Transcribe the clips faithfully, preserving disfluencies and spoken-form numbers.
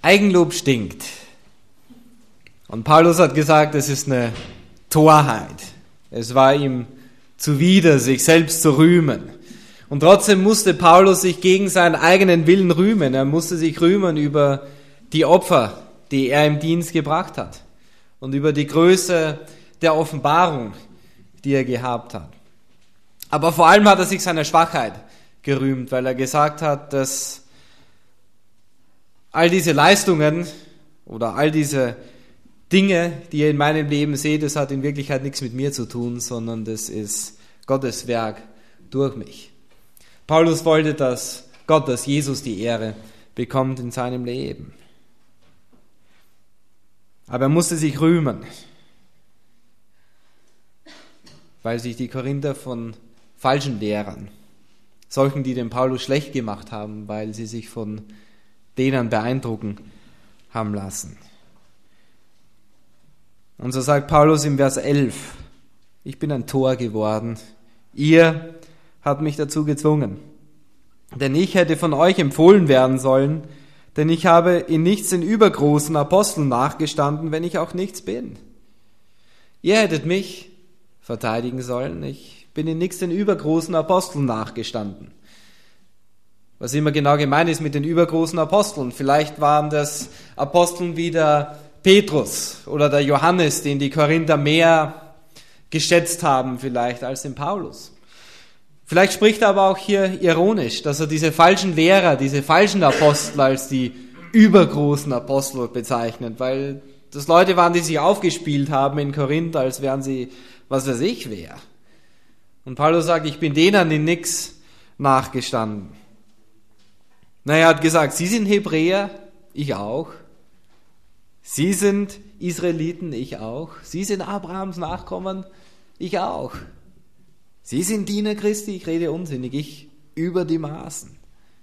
Eigenlob stinkt. Und Paulus hat gesagt, es ist eine Torheit. Es war ihm zuwider, sich selbst zu rühmen. Und trotzdem musste Paulus sich gegen seinen eigenen Willen rühmen. Er musste sich rühmen über die Opfer, die er im Dienst gebracht hat. Und über die Größe der Offenbarung, die er gehabt hat. Aber vor allem hat er sich seiner Schwachheit gerühmt, weil er gesagt hat, dass all diese Leistungen oder all diese Dinge, die ihr in meinem Leben seht, das hat in Wirklichkeit nichts mit mir zu tun, sondern das ist Gottes Werk durch mich. Paulus wollte, dass Gott, dass Jesus die Ehre bekommt in seinem Leben. Aber er musste sich rühmen, weil sich die Korinther von falschen Lehrern, solchen, die den Paulus schlecht gemacht haben, weil sie sich von denen beeindrucken haben lassen. Und so sagt Paulus im Vers elf, ich bin ein Tor geworden, ihr habt mich dazu gezwungen. Denn ich hätte von euch empfohlen werden sollen, denn ich habe in nichts den übergroßen Aposteln nachgestanden, wenn ich auch nichts bin. Ihr hättet mich verteidigen sollen, ich bin in nichts den übergroßen Aposteln nachgestanden. Was immer genau gemeint ist mit den übergroßen Aposteln. Vielleicht waren das Aposteln wie der Petrus oder der Johannes, den die Korinther mehr geschätzt haben vielleicht als den Paulus. Vielleicht spricht er aber auch hier ironisch, dass er diese falschen Lehrer, diese falschen Apostel als die übergroßen Apostel bezeichnet, weil das Leute waren, die sich aufgespielt haben in Korinth, als wären sie, was weiß ich, wer. Und Paulus sagt, ich bin denen in nichts nachgestanden. Na, er hat gesagt, sie sind Hebräer, ich auch. Sie sind Israeliten, ich auch. Sie sind Abrahams Nachkommen, ich auch. Sie sind Diener Christi, ich rede unsinnig, ich über die Maßen.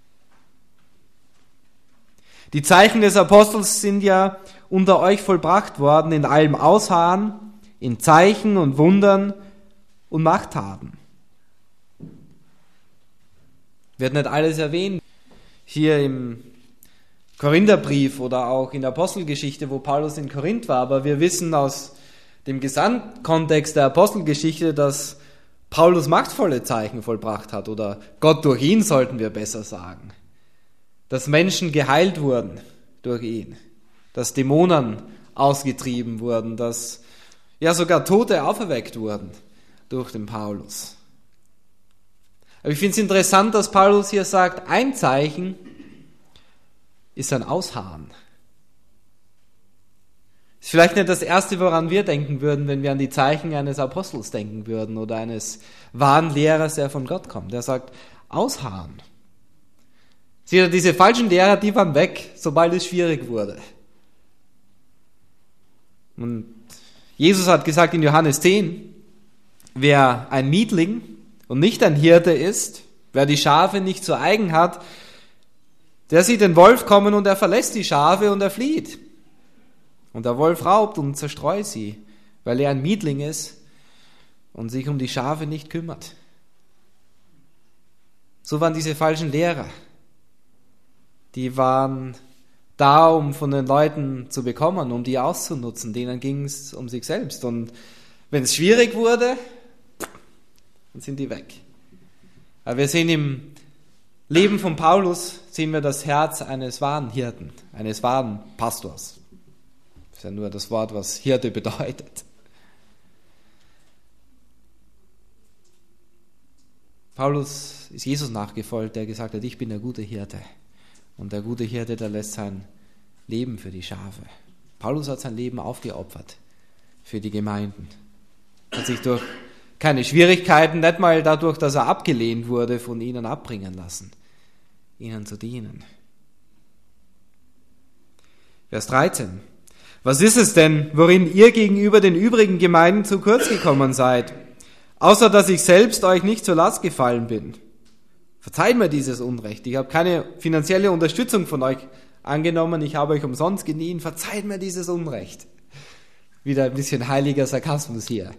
Die Zeichen des Apostels sind ja unter euch vollbracht worden in allem Ausharren, in Zeichen und Wundern und Machttaten. Wird nicht alles erwähnt. Hier im Korintherbrief oder auch in der Apostelgeschichte, wo Paulus in Korinth war, aber wir wissen aus dem Gesamtkontext der Apostelgeschichte, dass Paulus machtvolle Zeichen vollbracht hat, oder Gott durch ihn, sollten wir besser sagen. Dass Menschen geheilt wurden durch ihn, dass Dämonen ausgetrieben wurden, dass ja sogar Tote auferweckt wurden durch den Paulus. Aber ich finde es interessant, dass Paulus hier sagt, ein Zeichen ist ein Ausharren. Ist vielleicht nicht das Erste, woran wir denken würden, wenn wir an die Zeichen eines Apostels denken würden oder eines wahren Lehrers, der von Gott kommt. Der sagt, Ausharren. Seht ihr, diese falschen Lehrer, die waren weg, sobald es schwierig wurde. Und Jesus hat gesagt in Johannes zehn, wer ein Mietling und nicht ein Hirte ist, wer die Schafe nicht zu eigen hat, der sieht den Wolf kommen und er verlässt die Schafe und er flieht. Und der Wolf raubt und zerstreut sie, weil er ein Mietling ist und sich um die Schafe nicht kümmert. So waren diese falschen Lehrer. Die waren da, um von den Leuten zu bekommen, um die auszunutzen. Denen ging es um sich selbst. Und wenn es schwierig wurde, dann sind die weg. Aber wir sehen im Leben von Paulus, sehen wir das Herz eines wahren Hirten, eines wahren Pastors. Das ist ja nur das Wort, was Hirte bedeutet. Paulus ist Jesus nachgefolgt, der gesagt hat, ich bin der gute Hirte. Und der gute Hirte, der lässt sein Leben für die Schafe. Paulus hat sein Leben aufgeopfert für die Gemeinden. Hat sich durch keine Schwierigkeiten, nicht mal dadurch, dass er abgelehnt wurde, von ihnen abbringen lassen, ihnen zu dienen. Vers dreizehn. Was ist es denn, worin ihr gegenüber den übrigen Gemeinden zu kurz gekommen seid, außer dass ich selbst euch nicht zur Last gefallen bin? Verzeiht mir dieses Unrecht. Ich habe keine finanzielle Unterstützung von euch angenommen, ich habe euch umsonst geliehen. Verzeiht mir dieses Unrecht. Wieder ein bisschen heiliger Sarkasmus hier.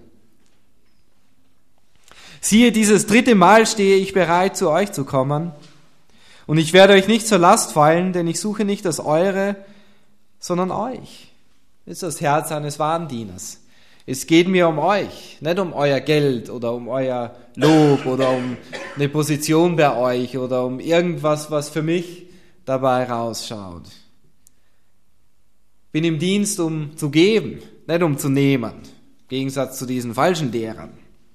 Siehe, dieses dritte Mal stehe ich bereit, zu euch zu kommen, und ich werde euch nicht zur Last fallen, denn ich suche nicht das Eure, sondern euch. Das ist das Herz eines wahren Dieners. Es geht mir um euch, nicht um euer Geld oder um euer Lob oder um eine Position bei euch oder um irgendwas, was für mich dabei rausschaut. Ich bin im Dienst, um zu geben, nicht um zu nehmen, im Gegensatz zu diesen falschen Lehrern.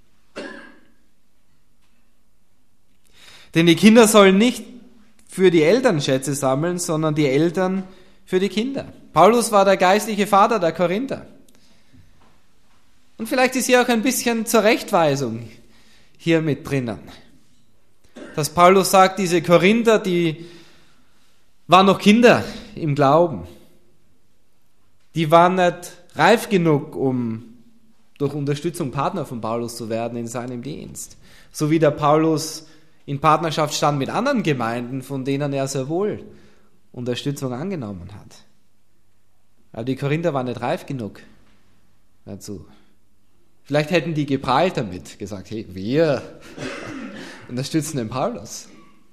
Denn die Kinder sollen nicht für die Eltern Schätze sammeln, sondern die Eltern für die Kinder. Paulus war der geistliche Vater der Korinther. Und vielleicht ist hier auch ein bisschen Zurechtweisung hier mit drinnen. Dass Paulus sagt, diese Korinther, die waren noch Kinder im Glauben. Die waren nicht reif genug, um durch Unterstützung Partner von Paulus zu werden in seinem Dienst. So wie der Paulus in Partnerschaft stand mit anderen Gemeinden, von denen er sehr wohl Unterstützung angenommen hat. Aber die Korinther waren nicht reif genug dazu. Vielleicht hätten die geprahlt damit, gesagt, hey, wir unterstützen den Paulus.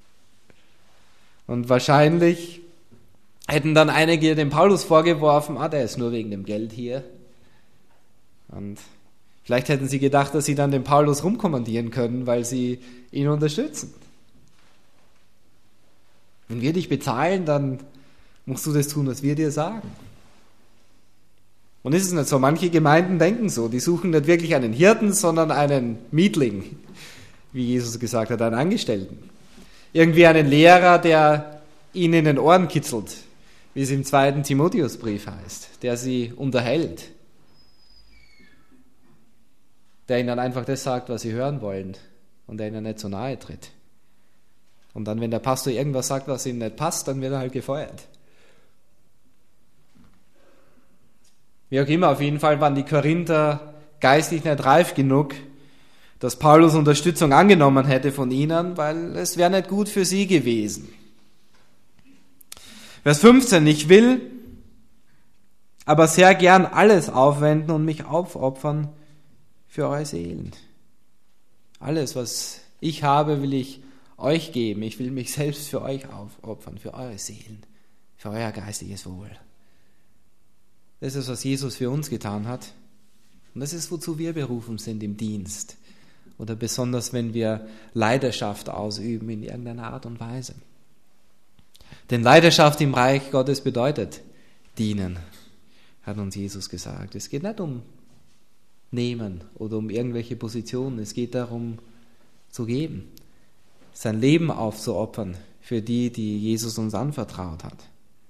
Und wahrscheinlich hätten dann einige dem Paulus vorgeworfen, ah, der ist nur wegen dem Geld hier. Und vielleicht hätten sie gedacht, dass sie dann den Paulus rumkommandieren können, weil sie ihn unterstützen. Wenn wir dich bezahlen, dann musst du das tun, was wir dir sagen. Und ist es nicht so, manche Gemeinden denken so, die suchen nicht wirklich einen Hirten, sondern einen Mietling, wie Jesus gesagt hat, einen Angestellten. Irgendwie einen Lehrer, der ihnen in den Ohren kitzelt, wie es im zweiten Timotheusbrief heißt, der sie unterhält, der ihnen einfach das sagt, was sie hören wollen und der ihnen nicht so nahe tritt. Und dann, wenn der Pastor irgendwas sagt, was ihnen nicht passt, dann wird er halt gefeuert. Wie auch immer, auf jeden Fall waren die Korinther geistlich nicht reif genug, dass Paulus Unterstützung angenommen hätte von ihnen, weil es wäre nicht gut für sie gewesen. Vers fünfzehn, ich will aber sehr gern alles aufwenden und mich aufopfern für eure Seelen. Alles, was ich habe, will ich euch geben. Ich will mich selbst für euch aufopfern, für eure Seelen, für euer geistiges Wohl. Das ist, was Jesus für uns getan hat. Und das ist, wozu wir berufen sind im Dienst. Oder besonders, wenn wir Leidenschaft ausüben in irgendeiner Art und Weise. Denn Leidenschaft im Reich Gottes bedeutet dienen, hat uns Jesus gesagt. Es geht nicht um Nehmen oder um irgendwelche Positionen. Es geht darum, zu geben. Sein Leben aufzuopfern für die, die Jesus uns anvertraut hat.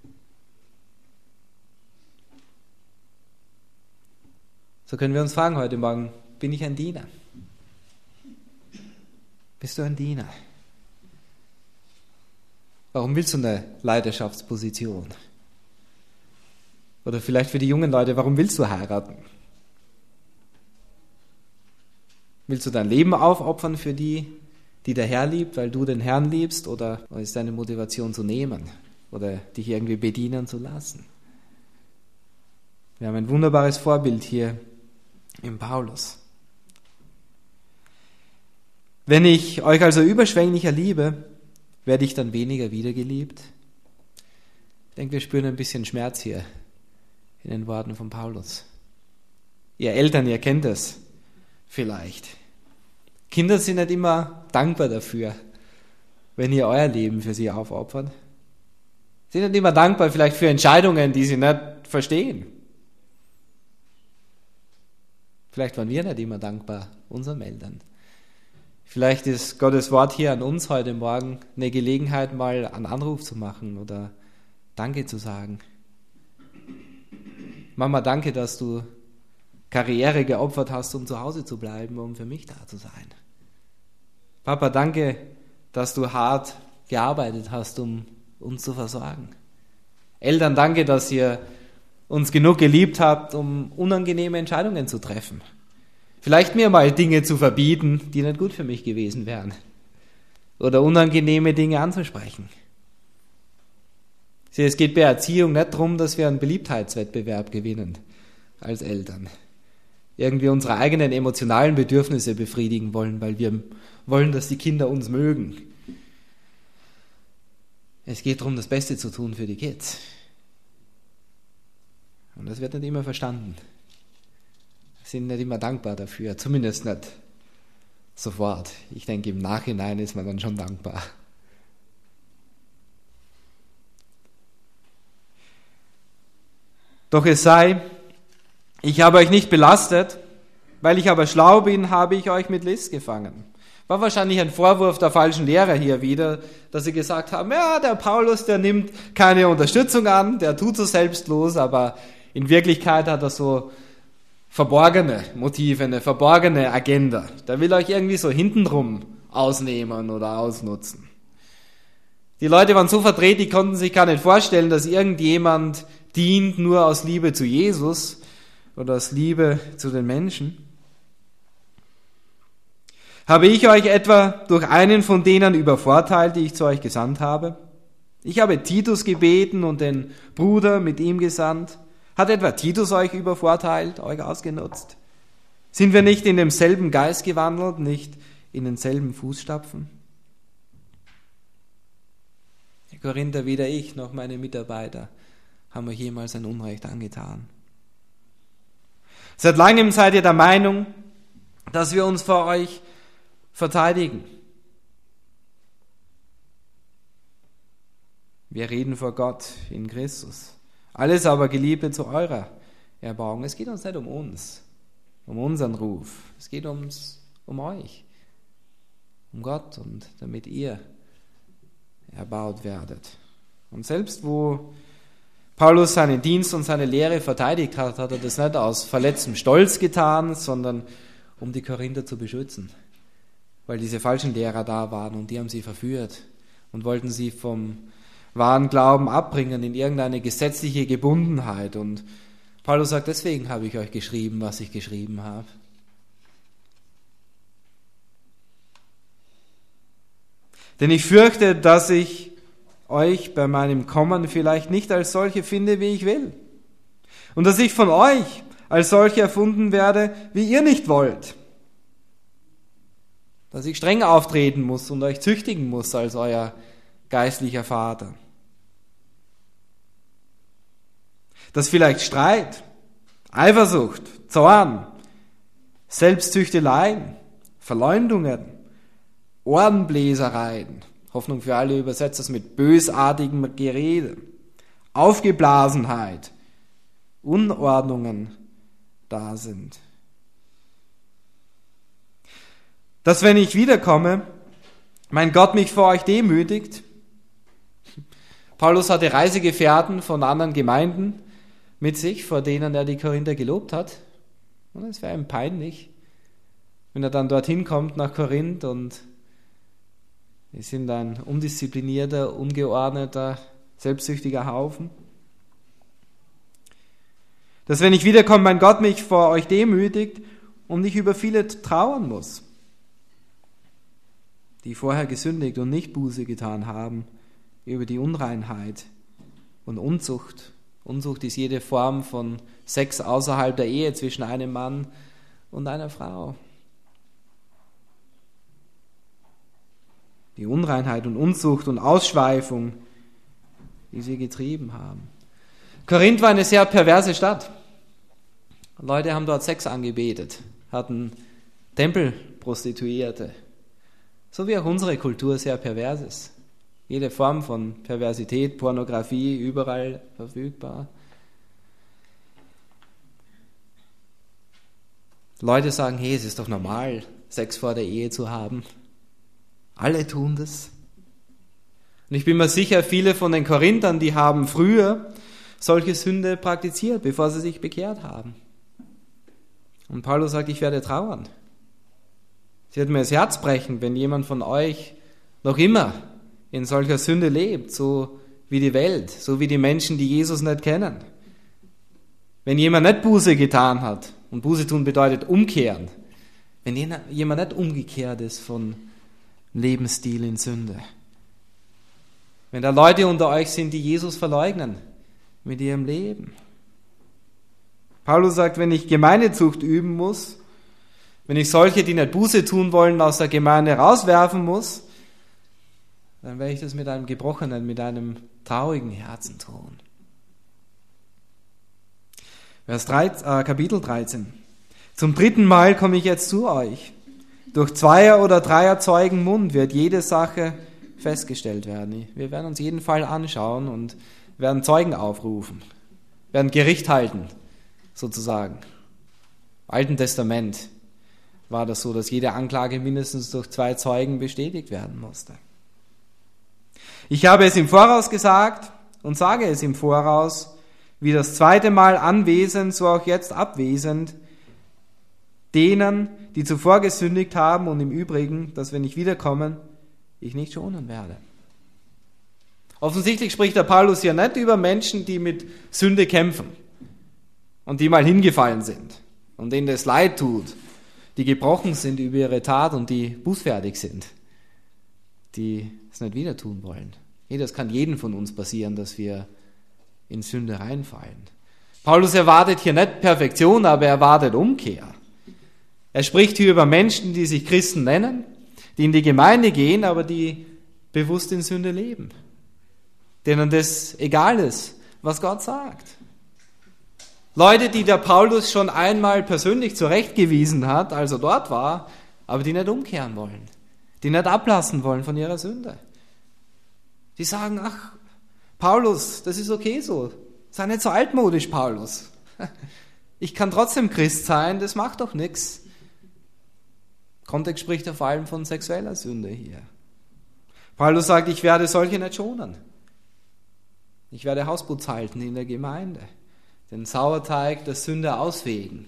So können wir uns fragen heute Morgen, bin ich ein Diener? Bist du ein Diener? Warum willst du eine Leidenschaftsposition? Oder vielleicht für die jungen Leute, warum willst du heiraten? Willst du dein Leben aufopfern für die, die der Herr liebt, weil du den Herrn liebst? Oder ist deine Motivation zu nehmen oder dich irgendwie bedienen zu lassen? Wir haben ein wunderbares Vorbild hier im Paulus. Wenn ich euch also überschwänglicher liebe, werde ich dann weniger wiedergeliebt? Ich denke, wir spüren ein bisschen Schmerz hier in den Worten von Paulus. Ihr Eltern, ihr kennt es vielleicht. Kinder sind nicht immer dankbar dafür, wenn ihr euer Leben für sie aufopfert. Sie sind nicht immer dankbar vielleicht für Entscheidungen, die sie nicht verstehen. Vielleicht waren wir nicht immer dankbar unseren Eltern. Vielleicht ist Gottes Wort hier an uns heute Morgen eine Gelegenheit, mal einen Anruf zu machen oder Danke zu sagen. Mama, danke, dass du Karriere geopfert hast, um zu Hause zu bleiben, um für mich da zu sein. Papa, danke, dass du hart gearbeitet hast, um uns zu versorgen. Eltern, danke, dass ihr uns genug geliebt habt, um unangenehme Entscheidungen zu treffen. Vielleicht mir mal Dinge zu verbieten, die nicht gut für mich gewesen wären. Oder unangenehme Dinge anzusprechen. Sieh, es geht bei Erziehung nicht darum, dass wir einen Beliebtheitswettbewerb gewinnen als Eltern. Irgendwie unsere eigenen emotionalen Bedürfnisse befriedigen wollen, weil wir wollen, dass die Kinder uns mögen. Es geht darum, das Beste zu tun für die Kids. das wird nicht immer verstanden. Wir sind nicht immer dankbar dafür, zumindest nicht sofort. Ich denke, im Nachhinein ist man dann schon dankbar. Doch es sei, ich habe euch nicht belastet, weil ich aber schlau bin, habe ich euch mit List gefangen. War wahrscheinlich ein Vorwurf der falschen Lehrer hier wieder, dass sie gesagt haben, ja, der Paulus, der nimmt keine Unterstützung an, der tut so selbstlos, aber in Wirklichkeit hat er so verborgene Motive, eine verborgene Agenda. Der will euch irgendwie so hintenrum ausnehmen oder ausnutzen. Die Leute waren so verdreht, die konnten sich gar nicht vorstellen, dass irgendjemand dient nur aus Liebe zu Jesus oder aus Liebe zu den Menschen. Habe ich euch etwa durch einen von denen übervorteilt, die ich zu euch gesandt habe? Ich habe Titus gebeten und den Bruder mit ihm gesandt. Hat etwa Titus euch übervorteilt, euch ausgenutzt? Sind wir nicht in demselben Geist gewandelt, nicht in denselben Fußstapfen? Herr Korinther, weder ich noch meine Mitarbeiter haben euch jemals ein Unrecht angetan. Seit langem seid ihr der Meinung, dass wir uns vor euch verteidigen. Wir reden vor Gott in Christus. Alles aber, Geliebte, zu eurer Erbauung. Es geht uns nicht um uns, um unseren Ruf. Es geht ums, um euch, um Gott und damit ihr erbaut werdet. Und selbst wo Paulus seinen Dienst und seine Lehre verteidigt hat, hat er das nicht aus verletztem Stolz getan, sondern um die Korinther zu beschützen. Weil diese falschen Lehrer da waren und die haben sie verführt und wollten sie vom wahren Glauben abbringen in irgendeine gesetzliche Gebundenheit. Und Paulus sagt, deswegen habe ich euch geschrieben, was ich geschrieben habe. Denn ich fürchte, dass ich euch bei meinem Kommen vielleicht nicht als solche finde, wie ich will. Und dass ich von euch als solche erfunden werde, wie ihr nicht wollt. Dass ich streng auftreten muss und euch züchtigen muss als euer geistlicher Vater. Dass vielleicht Streit, Eifersucht, Zorn, Selbstzüchteleien, Verleumdungen, Ohrenbläsereien, Hoffnung für alle übersetzt das mit bösartigem Gerede, Aufgeblasenheit, Unordnungen da sind. Dass wenn ich wiederkomme, mein Gott mich vor euch demütigt. Paulus hatte Reisegefährten von anderen Gemeinden mit sich, vor denen er die Korinther gelobt hat. Und es wäre ihm peinlich, wenn er dann dorthin kommt nach Korinth und wir sind ein undisziplinierter, ungeordneter, selbstsüchtiger Haufen. Dass wenn ich wiederkomme, mein Gott mich vor euch demütigt und ich über viele trauern muss, die vorher gesündigt und nicht Buße getan haben, über die Unreinheit und Unzucht. Unzucht ist jede Form von Sex außerhalb der Ehe zwischen einem Mann und einer Frau. Die Unreinheit und Unzucht und Ausschweifung, die sie getrieben haben. Korinth war eine sehr perverse Stadt. Leute haben dort Sex angebetet, hatten Tempelprostituierte. So wie auch unsere Kultur sehr pervers ist. Jede Form von Perversität, Pornografie, überall verfügbar. Leute sagen, hey, es ist doch normal, Sex vor der Ehe zu haben. Alle tun das. Und ich bin mir sicher, viele von den Korinthern, die haben früher solche Sünde praktiziert, bevor sie sich bekehrt haben. Und Paulus sagt, ich werde trauern. Es wird mir das Herz brechen, wenn jemand von euch noch immer in solcher Sünde lebt, so wie die Welt, so wie die Menschen, die Jesus nicht kennen. Wenn jemand nicht Buße getan hat, und Buße tun bedeutet umkehren, wenn jemand nicht umgekehrt ist von Lebensstil in Sünde. Wenn da Leute unter euch sind, die Jesus verleugnen mit ihrem Leben. Paulus sagt, wenn ich Gemeindezucht üben muss, wenn ich solche, die nicht Buße tun wollen, aus der Gemeinde rauswerfen muss, dann werde ich das mit einem gebrochenen, mit einem traurigen Herzen tun. Vers dreizehn, äh, Kapitel dreizehn. Zum dritten Mal komme ich jetzt zu euch. Durch Zweier- oder Dreier-Zeugen Mund wird jede Sache festgestellt werden. Wir werden uns jeden Fall anschauen und werden Zeugen aufrufen, werden Gericht halten, sozusagen. Im Alten Testament war das so, dass jede Anklage mindestens durch zwei Zeugen bestätigt werden musste. Ich habe es im Voraus gesagt und sage es im Voraus, wie das zweite Mal anwesend, so auch jetzt abwesend, denen, die zuvor gesündigt haben und im Übrigen, dass wenn ich wiederkomme, ich nicht schonen werde. Offensichtlich spricht der Paulus hier nicht über Menschen, die mit Sünde kämpfen und die mal hingefallen sind und denen das leid tut, die gebrochen sind über ihre Tat und die bußfertig sind, die es nicht wieder tun wollen. Nee, das kann jedem von uns passieren, dass wir in Sünde reinfallen. Paulus erwartet hier nicht Perfektion, aber er erwartet Umkehr. Er spricht hier über Menschen, die sich Christen nennen, die in die Gemeinde gehen, aber die bewusst in Sünde leben, denen das egal ist, was Gott sagt. Leute, die der Paulus schon einmal persönlich zurechtgewiesen hat, als er dort war, aber die nicht umkehren wollen, die nicht ablassen wollen von ihrer Sünde. Die sagen, ach, Paulus, das ist okay so, sei nicht so altmodisch, Paulus. Ich kann trotzdem Christ sein, das macht doch nichts. Kontext spricht ja vor allem von sexueller Sünde hier. Paulus sagt, ich werde solche nicht schonen. Ich werde Hausputz halten in der Gemeinde, den Sauerteig der Sünde ausfegen.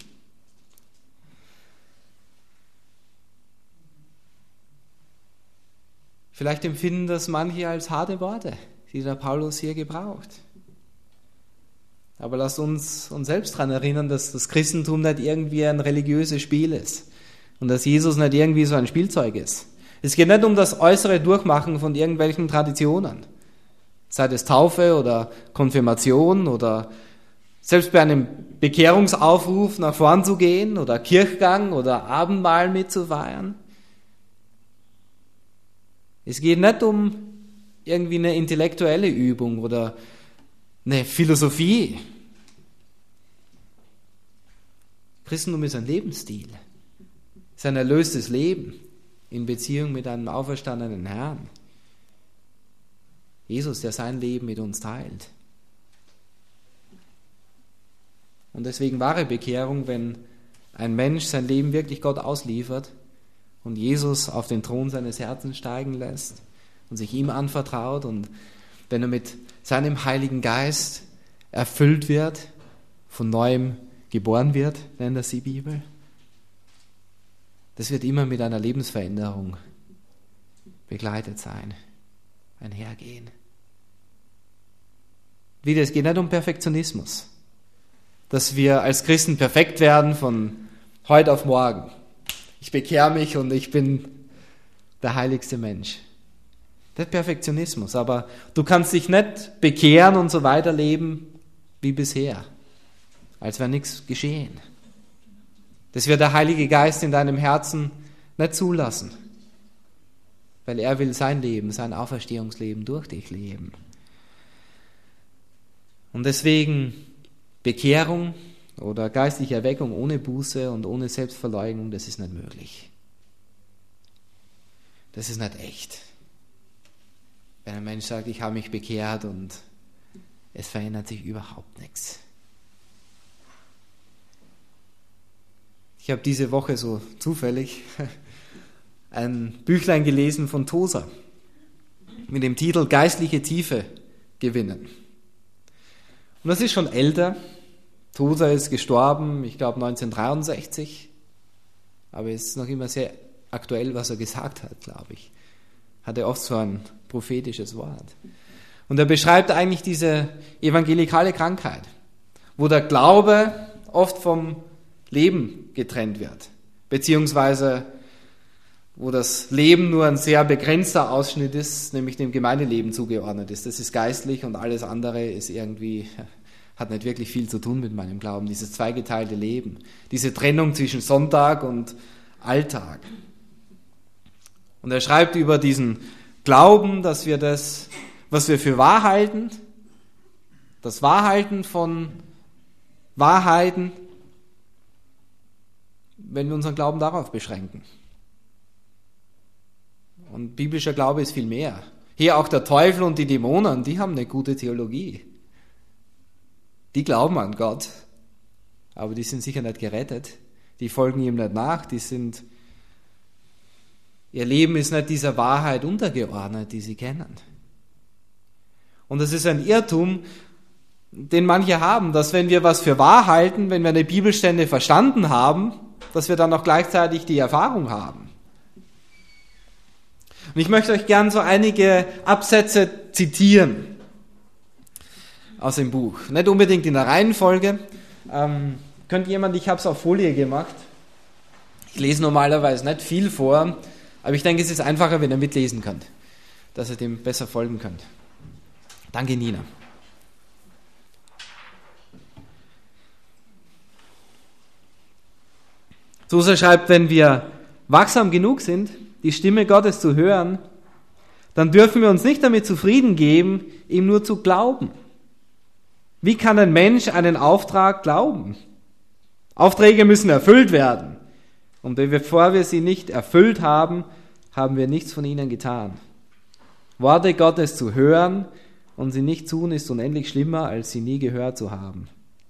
Vielleicht empfinden das manche als harte Worte, die der Paulus hier gebraucht. Aber lasst uns uns selbst daran erinnern, dass das Christentum nicht irgendwie ein religiöses Spiel ist und dass Jesus nicht irgendwie so ein Spielzeug ist. Es geht nicht um das äußere Durchmachen von irgendwelchen Traditionen, sei es Taufe oder Konfirmation oder selbst bei einem Bekehrungsaufruf nach vorn zu gehen oder Kirchgang oder Abendmahl mitzufeiern. Es geht nicht um irgendwie eine intellektuelle Übung oder eine Philosophie. Christentum ist ein Lebensstil, ist ein erlöstes Leben in Beziehung mit einem auferstandenen Herrn. Jesus, der sein Leben mit uns teilt. Und deswegen wahre Bekehrung, wenn ein Mensch sein Leben wirklich Gott ausliefert und Jesus auf den Thron seines Herzens steigen lässt und sich ihm anvertraut und wenn er mit seinem Heiligen Geist erfüllt wird, von Neuem geboren wird, nennt das die Bibel. Das wird immer mit einer Lebensveränderung begleitet sein, einhergehen. Wieder, es geht nicht um Perfektionismus, dass wir als Christen perfekt werden von heute auf morgen. Ich bekehre mich und ich bin der heiligste Mensch. Das ist Perfektionismus, aber du kannst dich nicht bekehren und so weiterleben wie bisher, als wäre nichts geschehen. Das wird der Heilige Geist in deinem Herzen nicht zulassen, weil er will sein Leben, sein Auferstehungsleben durch dich leben. Und deswegen Bekehrung oder geistliche Erweckung ohne Buße und ohne Selbstverleugnung, das ist nicht möglich. Das ist nicht echt. Wenn ein Mensch sagt, ich habe mich bekehrt und es verändert sich überhaupt nichts. Ich habe diese Woche so zufällig ein Büchlein gelesen von Tozer mit dem Titel Geistliche Tiefe gewinnen. Und das ist schon älter. Tozer ist gestorben, ich glaube neunzehnhundertdreiundsechzig, aber es ist noch immer sehr aktuell, was er gesagt hat, glaube ich. Hat er oft so ein prophetisches Wort. Und er beschreibt eigentlich diese evangelikale Krankheit, wo der Glaube oft vom Leben getrennt wird, beziehungsweise wo das Leben nur ein sehr begrenzter Ausschnitt ist, nämlich dem Gemeindeleben zugeordnet ist. Das ist geistlich und alles andere ist irgendwie, hat nicht wirklich viel zu tun mit meinem Glauben, dieses zweigeteilte Leben, diese Trennung zwischen Sonntag und Alltag. Und er schreibt über diesen Glauben, dass wir das, was wir für wahr halten, das Wahrhalten von Wahrheiten, wenn wir unseren Glauben darauf beschränken. Und biblischer Glaube ist viel mehr. Hier auch der Teufel und die Dämonen, die haben eine gute Theologie. Die glauben an Gott, aber die sind sicher nicht gerettet. Die folgen ihm nicht nach, die sind, ihr Leben ist nicht dieser Wahrheit untergeordnet, die sie kennen. Und das ist ein Irrtum, den manche haben, dass wenn wir was für wahr halten, wenn wir eine Bibelstelle verstanden haben, dass wir dann auch gleichzeitig die Erfahrung haben. Und ich möchte euch gern so einige Absätze zitieren aus dem Buch. Nicht unbedingt in der Reihenfolge. Ähm, könnt jemand, ich habe es auf Folie gemacht. Ich lese normalerweise nicht viel vor, aber ich denke, es ist einfacher, wenn ihr mitlesen könnt, dass ihr dem besser folgen könnt. Danke, Nina. Tosa schreibt, wenn wir wachsam genug sind, die Stimme Gottes zu hören, dann dürfen wir uns nicht damit zufrieden geben, ihm nur zu glauben. Wie kann ein Mensch einen Auftrag glauben? Aufträge müssen erfüllt werden. Und bevor wir sie nicht erfüllt haben, haben wir nichts von ihnen getan. Worte Gottes zu hören und sie nicht tun, ist unendlich schlimmer, als sie nie gehört zu haben.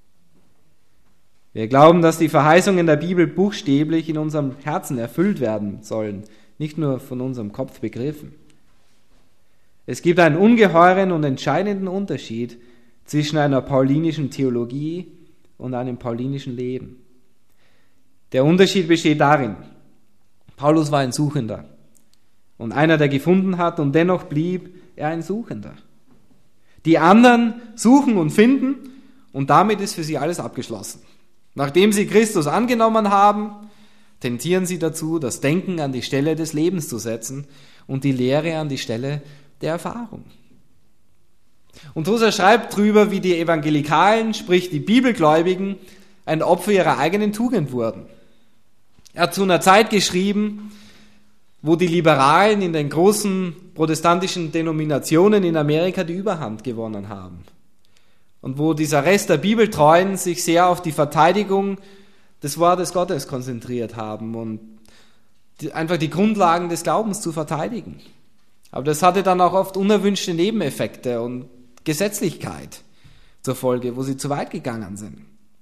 Wir glauben, dass die Verheißungen der Bibel buchstäblich in unserem Herzen erfüllt werden sollen, nicht nur von unserem Kopf begriffen. Es gibt einen ungeheuren und entscheidenden Unterschied zwischen einer paulinischen Theologie und einem paulinischen Leben. Der Unterschied besteht darin, Paulus war ein Suchender und einer, der gefunden hat, und dennoch blieb er ein Suchender. Die anderen suchen und finden und damit ist für sie alles abgeschlossen. Nachdem sie Christus angenommen haben, tendieren sie dazu, das Denken an die Stelle des Lebens zu setzen und die Lehre an die Stelle der Erfahrung. Und Tosa schreibt drüber, wie die Evangelikalen, sprich die Bibelgläubigen, ein Opfer ihrer eigenen Tugend wurden. Er hat zu einer Zeit geschrieben, wo die Liberalen in den großen protestantischen Denominationen in Amerika die Überhand gewonnen haben. Und wo dieser Rest der Bibeltreuen sich sehr auf die Verteidigung des Wortes Gottes konzentriert haben und die, einfach die Grundlagen des Glaubens zu verteidigen. Aber das hatte dann auch oft unerwünschte Nebeneffekte und Gesetzlichkeit zur Folge, wo sie zu weit gegangen sind.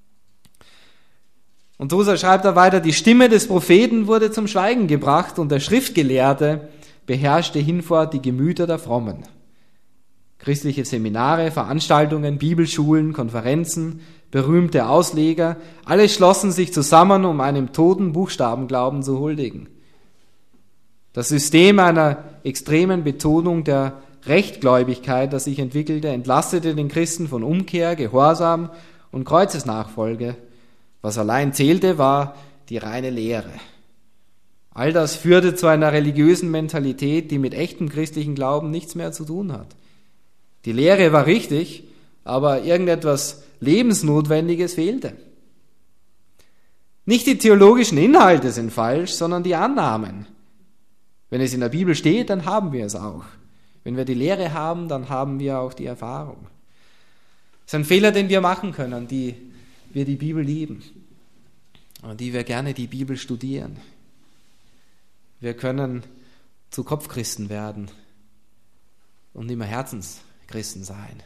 Und Tosa schreibt da weiter, die Stimme des Propheten wurde zum Schweigen gebracht und der Schriftgelehrte beherrschte hinfort die Gemüter der Frommen. Christliche Seminare, Veranstaltungen, Bibelschulen, Konferenzen, berühmte Ausleger, alle schlossen sich zusammen, um einem toten Buchstabenglauben zu huldigen. Das System einer extremen Betonung der Rechtgläubigkeit, das sich entwickelte, entlastete den Christen von Umkehr, Gehorsam und Kreuzesnachfolge. Was allein zählte, war die reine Lehre. All das führte zu einer religiösen Mentalität, die mit echtem christlichen Glauben nichts mehr zu tun hat. Die Lehre war richtig, aber irgendetwas Lebensnotwendiges fehlte. Nicht die theologischen Inhalte sind falsch, sondern die Annahmen. Wenn es in der Bibel steht, dann haben wir es auch. Wenn wir die Lehre haben, dann haben wir auch die Erfahrung. Das ist ein Fehler, den wir machen können, die wir die Bibel lieben und die wir gerne die Bibel studieren. Wir können zu Kopfchristen werden und immer Herzenschristen sein.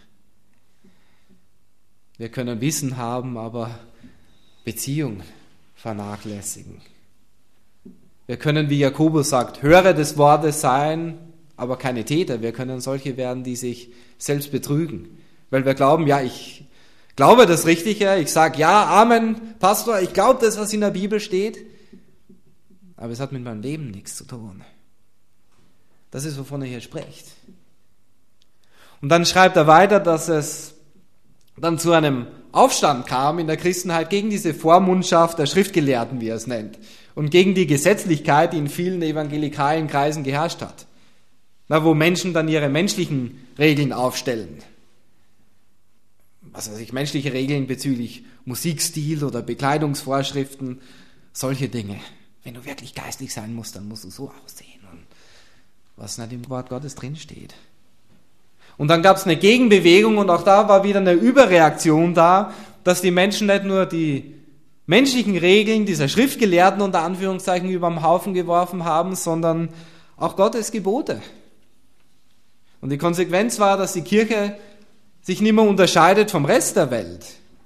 Wir können Wissen haben, aber Beziehung vernachlässigen. Wir können, wie Jakobus sagt, Hörer des Wortes sein, aber keine Täter. Wir können solche werden, die sich selbst betrügen, weil wir glauben, ja, ich glaube das Richtige, ich sage, ja, Amen, Pastor, ich glaube das, was in der Bibel steht, aber es hat mit meinem Leben nichts zu tun. Das ist, wovon er hier spricht. Und dann schreibt er weiter, dass es dann zu einem Aufstand kam in der Christenheit gegen diese Vormundschaft der Schriftgelehrten, wie er es nennt, und gegen die Gesetzlichkeit, die in vielen evangelikalen Kreisen geherrscht hat. Na, wo Menschen dann ihre menschlichen Regeln aufstellen. Was weiß ich, menschliche Regeln bezüglich Musikstil oder Bekleidungsvorschriften, solche Dinge. Wenn du wirklich geistlich sein musst, dann musst du so aussehen, und was nicht im Wort Gottes drinsteht. Und dann gab es eine Gegenbewegung und auch da war wieder eine Überreaktion da, dass die Menschen nicht nur die menschlichen Regeln dieser Schriftgelehrten unter Anführungszeichen über den Haufen geworfen haben, sondern auch Gottes Gebote. Und die Konsequenz war, dass die Kirche sich nicht mehr unterscheidet vom Rest der Welt.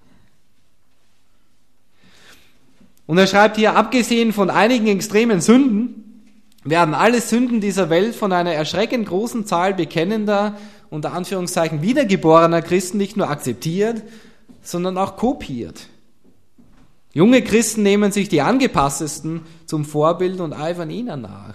Und er schreibt hier, abgesehen von einigen extremen Sünden, werden alle Sünden dieser Welt von einer erschreckend großen Zahl bekennender, unter Anführungszeichen wiedergeborener Christen nicht nur akzeptiert, sondern auch kopiert. Junge Christen nehmen sich die angepasstesten zum Vorbild und eifern ihnen nach.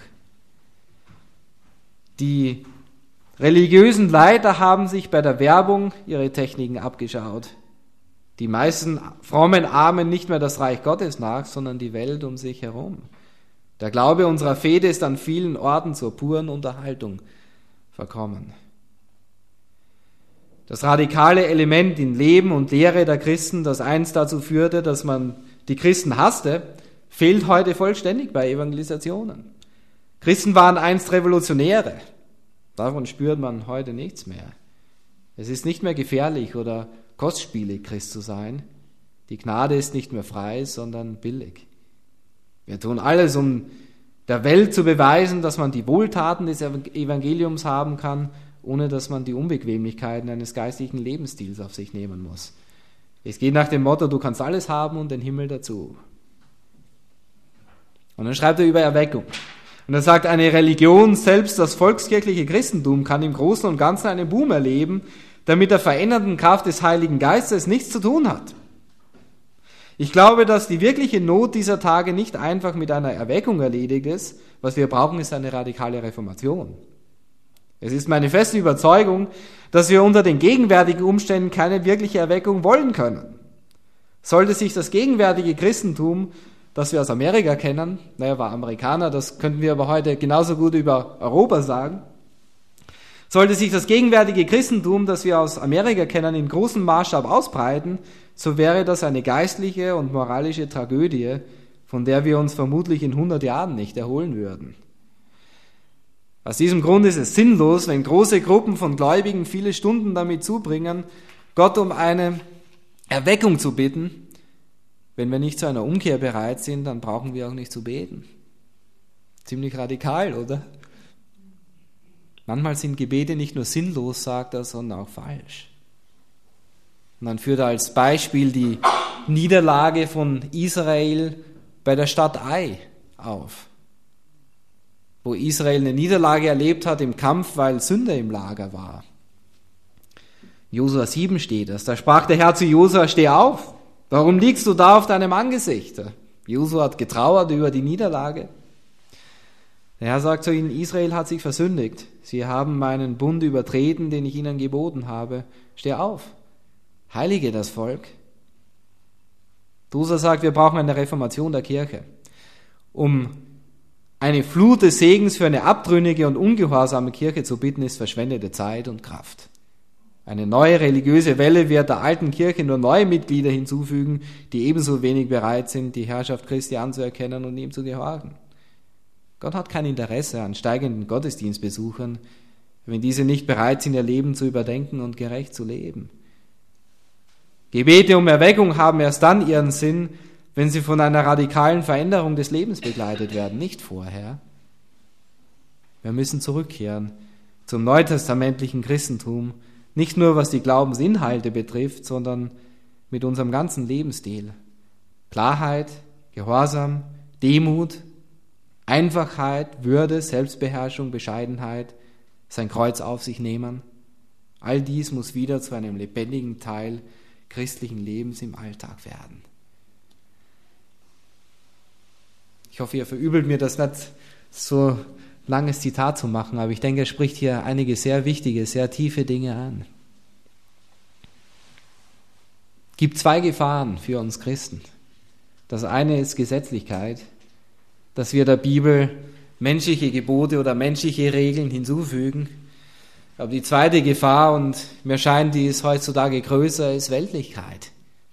Die religiösen Leiter haben sich bei der Werbung ihre Techniken abgeschaut. Die meisten frommen ahmen nicht mehr das Reich Gottes nach, sondern die Welt um sich herum. Der Glaube unserer Väter ist an vielen Orten zur puren Unterhaltung verkommen. Das radikale Element in Leben und Lehre der Christen, das einst dazu führte, dass man die Christen hasste, fehlt heute vollständig bei Evangelisationen. Christen waren einst Revolutionäre. Davon spürt man heute nichts mehr. Es ist nicht mehr gefährlich oder kostspielig, Christ zu sein. Die Gnade ist nicht mehr frei, sondern billig. Wir tun alles, um der Welt zu beweisen, dass man die Wohltaten des Evangeliums haben kann, ohne dass man die Unbequemlichkeiten eines geistlichen Lebensstils auf sich nehmen muss. Es geht nach dem Motto, du kannst alles haben und den Himmel dazu. Und dann schreibt er über Erweckung. Und er sagt, eine Religion, selbst das volkskirchliche Christentum, kann im Großen und Ganzen einen Boom erleben, der mit der verändernden Kraft des Heiligen Geistes nichts zu tun hat. Ich glaube, dass die wirkliche Not dieser Tage nicht einfach mit einer Erweckung erledigt ist. Was wir brauchen, ist eine radikale Reformation. Es ist meine feste Überzeugung, dass wir unter den gegenwärtigen Umständen keine wirkliche Erweckung wollen können. Sollte sich das gegenwärtige Christentum, das wir aus Amerika kennen, naja, war Amerikaner, das könnten wir aber heute genauso gut über Europa sagen, sollte sich das gegenwärtige Christentum, das wir aus Amerika kennen, in großem Maßstab ausbreiten, so wäre das eine geistliche und moralische Tragödie, von der wir uns vermutlich in hundert Jahren nicht erholen würden. Aus diesem Grund ist es sinnlos, wenn große Gruppen von Gläubigen viele Stunden damit zubringen, Gott um eine Erweckung zu bitten. Wenn wir nicht zu einer Umkehr bereit sind, dann brauchen wir auch nicht zu beten. Ziemlich radikal, oder? Manchmal sind Gebete nicht nur sinnlos, sagt er, sondern auch falsch. Und dann führt er als Beispiel die Niederlage von Israel bei der Stadt Ai auf, wo Israel eine Niederlage erlebt hat im Kampf, weil Sünde im Lager war. Josua sieben steht das. Da sprach der Herr zu Josua, steh auf, warum liegst du da auf deinem Angesicht? Josua hat getrauert über die Niederlage. Der Herr sagt zu ihnen, Israel hat sich versündigt. Sie haben meinen Bund übertreten, den ich ihnen geboten habe. Steh auf, heilige das Volk. Josua sagt, wir brauchen eine Reformation der Kirche, um eine Flut des Segens für eine abtrünnige und ungehorsame Kirche zu bitten, ist verschwendete Zeit und Kraft. Eine neue religiöse Welle wird der alten Kirche nur neue Mitglieder hinzufügen, die ebenso wenig bereit sind, die Herrschaft Christi anzuerkennen und ihm zu gehorchen. Gott hat kein Interesse an steigenden Gottesdienstbesuchern, wenn diese nicht bereit sind, ihr Leben zu überdenken und gerecht zu leben. Gebete um Erweckung haben erst dann ihren Sinn, wenn sie von einer radikalen Veränderung des Lebens begleitet werden, nicht vorher. Wir müssen zurückkehren zum neutestamentlichen Christentum, nicht nur was die Glaubensinhalte betrifft, sondern mit unserem ganzen Lebensstil. Klarheit, Gehorsam, Demut, Einfachheit, Würde, Selbstbeherrschung, Bescheidenheit, sein Kreuz auf sich nehmen. All dies muss wieder zu einem lebendigen Teil christlichen Lebens im Alltag werden. Ich hoffe, ihr verübelt mir das nicht, so langes Zitat zu machen, aber ich denke, er spricht hier einige sehr wichtige, sehr tiefe Dinge an. Es gibt zwei Gefahren für uns Christen. Das eine ist Gesetzlichkeit, dass wir der Bibel menschliche Gebote oder menschliche Regeln hinzufügen. Aber die zweite Gefahr, und mir scheint, die ist heutzutage größer, ist Weltlichkeit.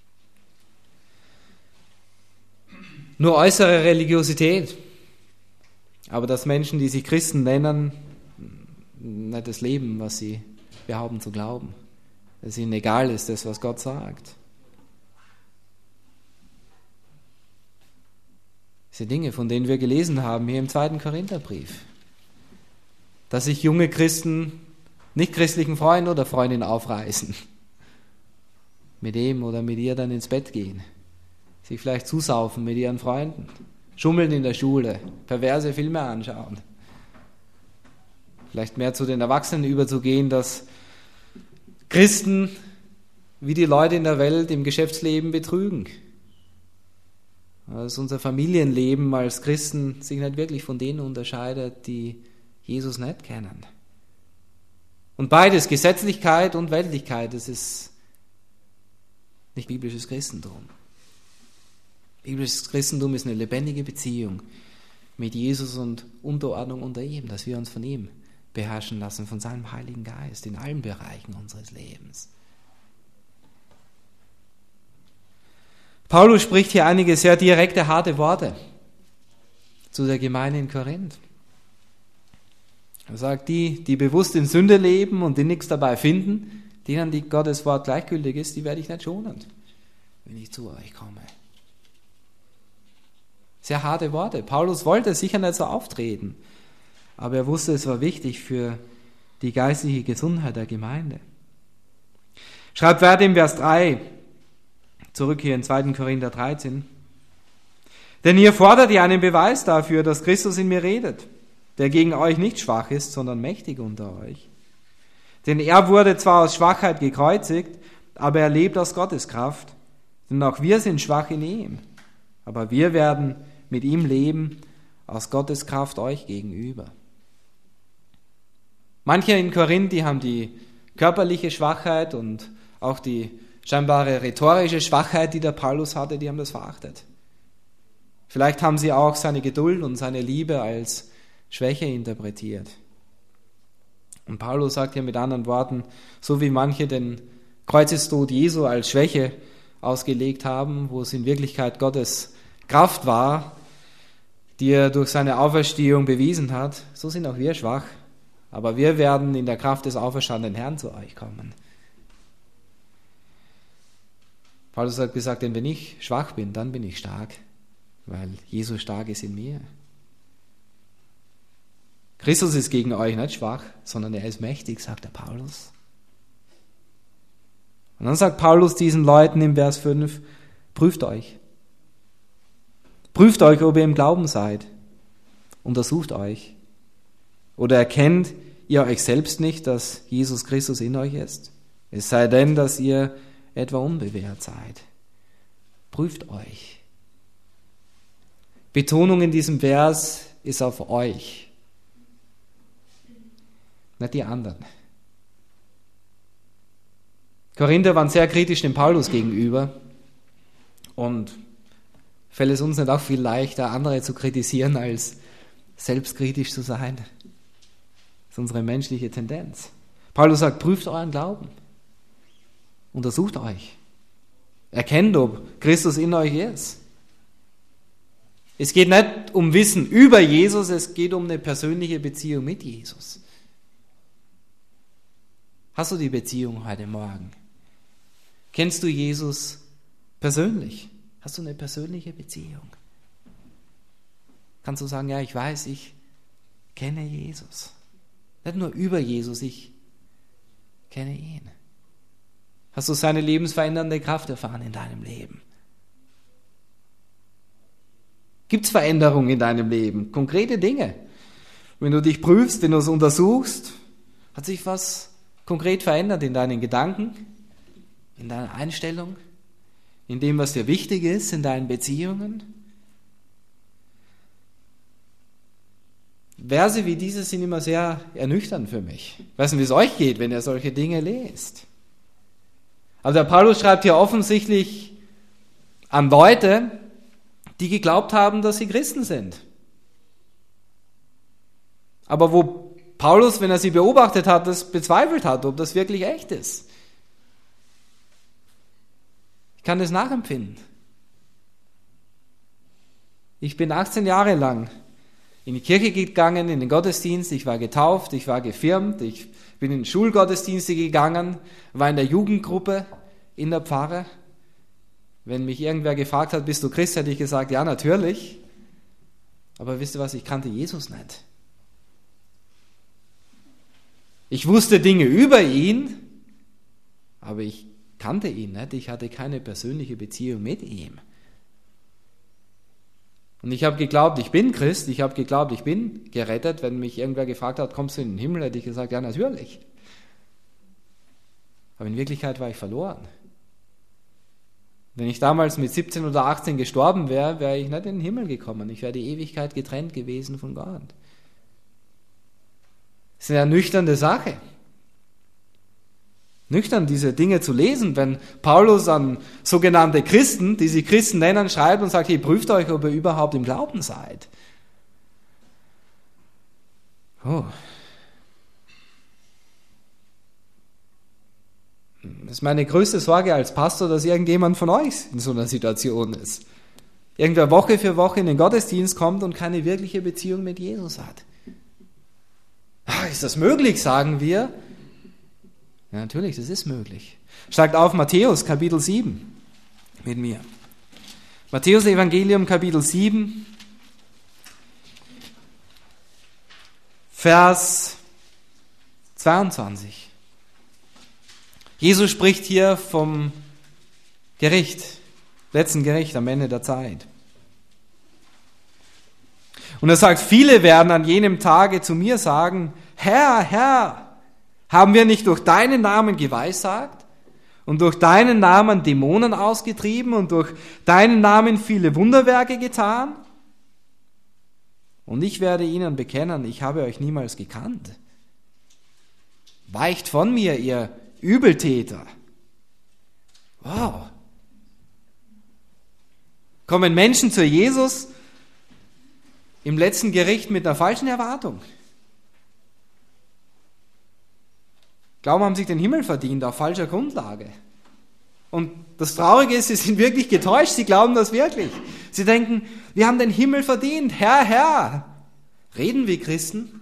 Nur äußere Religiosität, aber dass Menschen, die sich Christen nennen, nicht das leben, was sie behaupten zu glauben. Dass ihnen egal ist, das, was Gott sagt. Diese Dinge, von denen wir gelesen haben hier im zweiten Korintherbrief. Dass sich junge Christen nicht christlichen Freund oder Freundin aufreißen, mit dem oder mit ihr dann ins Bett gehen, sich vielleicht zusaufen mit ihren Freunden, schummeln in der Schule, perverse Filme anschauen. Vielleicht mehr zu den Erwachsenen überzugehen, dass Christen wie die Leute in der Welt im Geschäftsleben betrügen. Dass unser Familienleben als Christen sich nicht wirklich von denen unterscheidet, die Jesus nicht kennen. Und beides, Gesetzlichkeit und Weltlichkeit, das ist nicht biblisches Christentum. Biblisches Christentum ist eine lebendige Beziehung mit Jesus und Unterordnung unter ihm, dass wir uns von ihm beherrschen lassen, von seinem Heiligen Geist in allen Bereichen unseres Lebens. Paulus spricht hier einige sehr direkte, harte Worte zu der Gemeinde in Korinth. Er sagt, die, die bewusst in Sünde leben und die nichts dabei finden, denen die Gottes Wort gleichgültig ist, die werde ich nicht schonen, wenn ich zu euch komme. Sehr harte Worte. Paulus wollte sicher nicht so auftreten, aber er wusste, es war wichtig für die geistliche Gesundheit der Gemeinde. Schreibt weiter im Vers drei, zurück hier in zweiten Korinther dreizehn. Denn ihr fordert ja einen Beweis dafür, dass Christus in mir redet, der gegen euch nicht schwach ist, sondern mächtig unter euch. Denn er wurde zwar aus Schwachheit gekreuzigt, aber er lebt aus Gottes Kraft. Denn auch wir sind schwach in ihm, aber wir werden mit ihm leben aus Gottes Kraft euch gegenüber. Manche in Korinth, die haben die körperliche Schwachheit und auch die scheinbare rhetorische Schwachheit, die der Paulus hatte, die haben das verachtet. Vielleicht haben sie auch seine Geduld und seine Liebe als Schwäche interpretiert. Und Paulus sagt hier mit anderen Worten, so wie manche den Kreuzestod Jesu als Schwäche ausgelegt haben, wo es in Wirklichkeit Gottes Kraft war, die er durch seine Auferstehung bewiesen hat, so sind auch wir schwach. Aber wir werden in der Kraft des auferstandenen Herrn zu euch kommen. Paulus hat gesagt, denn wenn ich schwach bin, dann bin ich stark, weil Jesus stark ist in mir. Christus ist gegen euch nicht schwach, sondern er ist mächtig, sagt der Paulus. Und dann sagt Paulus diesen Leuten im Vers fünf, prüft euch. Prüft euch, ob ihr im Glauben seid. Untersucht euch. Oder erkennt ihr euch selbst nicht, dass Jesus Christus in euch ist? Es sei denn, dass ihr etwa unbewährt seid. Prüft euch. Betonung in diesem Vers ist auf euch, nicht die anderen. Korinther waren sehr kritisch dem Paulus gegenüber und fällt es uns nicht auch viel leichter, andere zu kritisieren, als selbstkritisch zu sein? Das ist unsere menschliche Tendenz. Paulus sagt, prüft euren Glauben. Untersucht euch. Erkennt, ob Christus in euch ist. Es geht nicht um Wissen über Jesus, es geht um eine persönliche Beziehung mit Jesus. Hast du die Beziehung heute Morgen? Kennst du Jesus persönlich? Hast du eine persönliche Beziehung? Kannst du sagen, ja, ich weiß, ich kenne Jesus. Nicht nur über Jesus, ich kenne ihn. Hast du seine lebensverändernde Kraft erfahren in deinem Leben? Gibt es Veränderungen in deinem Leben? Konkrete Dinge? Wenn du dich prüfst, wenn du es untersuchst, hat sich was konkret verändert in deinen Gedanken, in deiner Einstellung, in dem, was dir wichtig ist, in deinen Beziehungen? Verse wie diese sind immer sehr ernüchternd für mich. Ich weiß nicht, wie es euch geht, wenn ihr solche Dinge lest. Aber der Paulus schreibt hier offensichtlich an Leute, die geglaubt haben, dass sie Christen sind. Aber wo Paulus, wenn er sie beobachtet hat, das bezweifelt hat, ob das wirklich echt ist. Ich kann das nachempfinden. Ich bin achtzehn Jahre lang in die Kirche gegangen, in den Gottesdienst, ich war getauft, ich war gefirmt, ich bin in Schulgottesdienste gegangen, war in der Jugendgruppe in der Pfarre. Wenn mich irgendwer gefragt hat, bist du Christ, hätte ich gesagt, ja, natürlich. Aber wisst ihr was, ich kannte Jesus nicht. Ich wusste Dinge über ihn, aber ich kannte ihn nicht. Ich hatte keine persönliche Beziehung mit ihm. Und ich habe geglaubt, ich bin Christ, ich habe geglaubt, ich bin gerettet. Wenn mich irgendwer gefragt hat, kommst du in den Himmel, hätte ich gesagt, ja, natürlich. Aber in Wirklichkeit war ich verloren. Wenn ich damals mit siebzehn oder achtzehn gestorben wäre, wäre ich nicht in den Himmel gekommen. Ich wäre die Ewigkeit getrennt gewesen von Gott. Das ist eine ernüchternde Sache. Nüchtern, diese Dinge zu lesen, wenn Paulus an sogenannte Christen, die sich Christen nennen, schreibt und sagt, hey, prüft euch, ob ihr überhaupt im Glauben seid. Oh. Das ist meine größte Sorge als Pastor, dass irgendjemand von euch in so einer Situation ist. Irgendwer Woche für Woche in den Gottesdienst kommt und keine wirkliche Beziehung mit Jesus hat. Ah, ist das möglich, sagen wir? Ja, natürlich, das ist möglich. Schlagt auf Matthäus, Kapitel sieben mit mir. Matthäus Evangelium, Kapitel sieben, Vers zweiundzwanzig. Jesus spricht hier vom Gericht, letzten Gericht am Ende der Zeit. Und er sagt, viele werden an jenem Tage zu mir sagen, Herr, Herr, haben wir nicht durch deinen Namen geweissagt und durch deinen Namen Dämonen ausgetrieben und durch deinen Namen viele Wunderwerke getan? Und ich werde ihnen bekennen, ich habe euch niemals gekannt. Weicht von mir, ihr Übeltäter. Wow. Kommen Menschen zu Jesus im letzten Gericht mit einer falschen Erwartung. Glauben, haben sich den Himmel verdient auf falscher Grundlage. Und das Traurige ist, sie sind wirklich getäuscht, sie glauben das wirklich. Sie denken, wir haben den Himmel verdient, Herr, Herr. Reden wie Christen,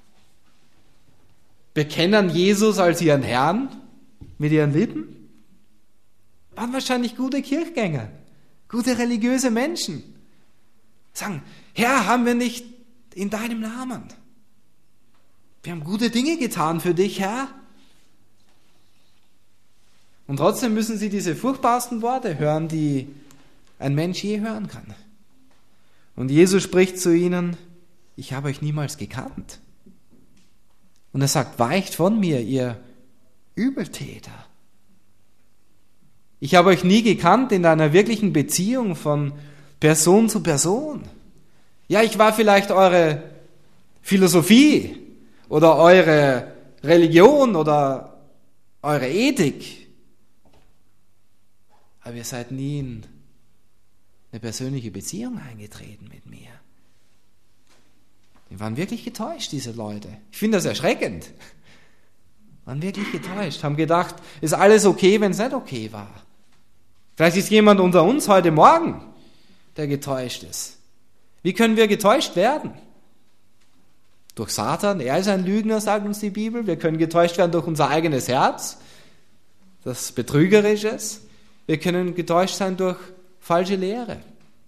bekennen Jesus als ihren Herrn mit ihren Lippen, waren wahrscheinlich gute Kirchgänger, gute religiöse Menschen. Sagen, Herr, haben wir nicht in deinem Namen. Wir haben gute Dinge getan für dich, Herr. Und trotzdem müssen sie diese furchtbarsten Worte hören, die ein Mensch je hören kann. Und Jesus spricht zu ihnen, ich habe euch niemals gekannt. Und er sagt, weicht von mir, ihr Übeltäter. Ich habe euch nie gekannt in einer wirklichen Beziehung von Person zu Person. Ja, ich war vielleicht eure Philosophie oder eure Religion oder eure Ethik. Aber ihr seid nie in eine persönliche Beziehung eingetreten mit mir. Die waren wirklich getäuscht, diese Leute. Ich finde das erschreckend. Waren wirklich getäuscht, haben gedacht, ist alles okay, wenn es nicht okay war. Vielleicht ist jemand unter uns heute Morgen, der getäuscht ist. Wie können wir getäuscht werden? Durch Satan, er ist ein Lügner, sagt uns die Bibel. Wir können getäuscht werden durch unser eigenes Herz, das betrügerisch ist. Wir können getäuscht sein durch falsche Lehre.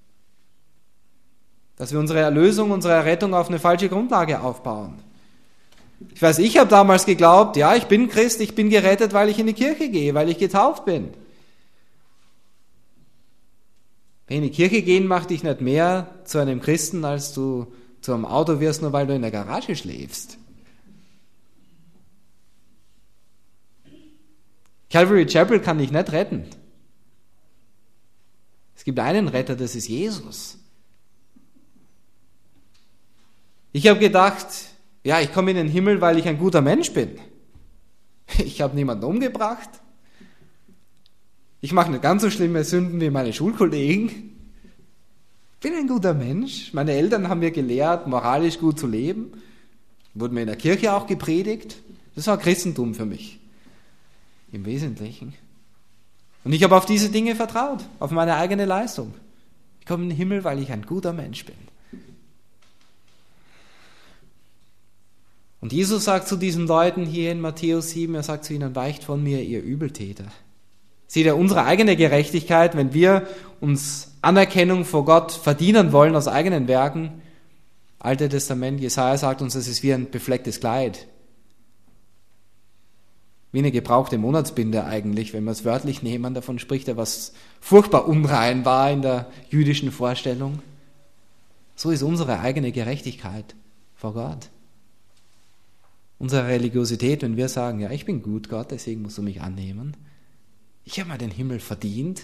Dass wir unsere Erlösung, unsere Errettung auf eine falsche Grundlage aufbauen. Ich weiß, ich habe damals geglaubt, ja, ich bin Christ, ich bin gerettet, weil ich in die Kirche gehe, weil ich getauft bin. Wenn in die Kirche gehen, macht dich nicht mehr zu einem Christen, als du zu einem Auto wirst, nur weil du in der Garage schläfst. Calvary Chapel kann dich nicht retten. Es gibt einen Retter, das ist Jesus. Ich habe gedacht, ja, ich komme in den Himmel, weil ich ein guter Mensch bin. Ich habe niemanden umgebracht. Ich mache nicht ganz so schlimme Sünden wie meine Schulkollegen. Ich bin ein guter Mensch. Meine Eltern haben mir gelehrt, moralisch gut zu leben. Wurde mir in der Kirche auch gepredigt. Das war Christentum für mich. Im Wesentlichen. Und ich habe auf diese Dinge vertraut, auf meine eigene Leistung. Ich komme in den Himmel, weil ich ein guter Mensch bin. Und Jesus sagt zu diesen Leuten hier in Matthäus sieben, er sagt zu ihnen, weicht von mir, ihr Übeltäter. Seht ihr, unsere eigene Gerechtigkeit, wenn wir uns Anerkennung vor Gott verdienen wollen aus eigenen Werken, Alte Testament, Jesaja sagt uns, es ist wie ein beflecktes Kleid. Wie eine gebrauchte Monatsbinde eigentlich, wenn wir es wörtlich nehmen. Davon spricht er, was furchtbar unrein war in der jüdischen Vorstellung. So ist unsere eigene Gerechtigkeit vor Gott. Unsere Religiosität, wenn wir sagen, ja, ich bin gut, Gott, deswegen musst du mich annehmen. Ich habe mal den Himmel verdient.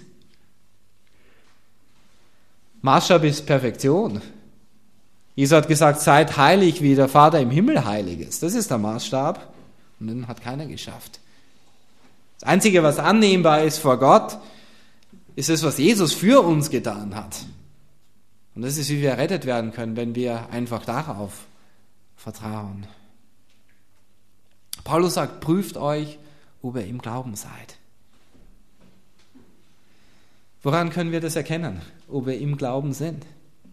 Maßstab ist Perfektion. Jesus hat gesagt, seid heilig, wie der Vater im Himmel heilig ist. Das ist der Maßstab. Und den hat keiner geschafft. Das Einzige, was annehmbar ist vor Gott, ist das, was Jesus für uns getan hat. Und das ist, wie wir errettet werden können, wenn wir einfach darauf vertrauen. Paulus sagt, prüft euch, ob ihr im Glauben seid. Woran können wir das erkennen, ob wir im Glauben sind?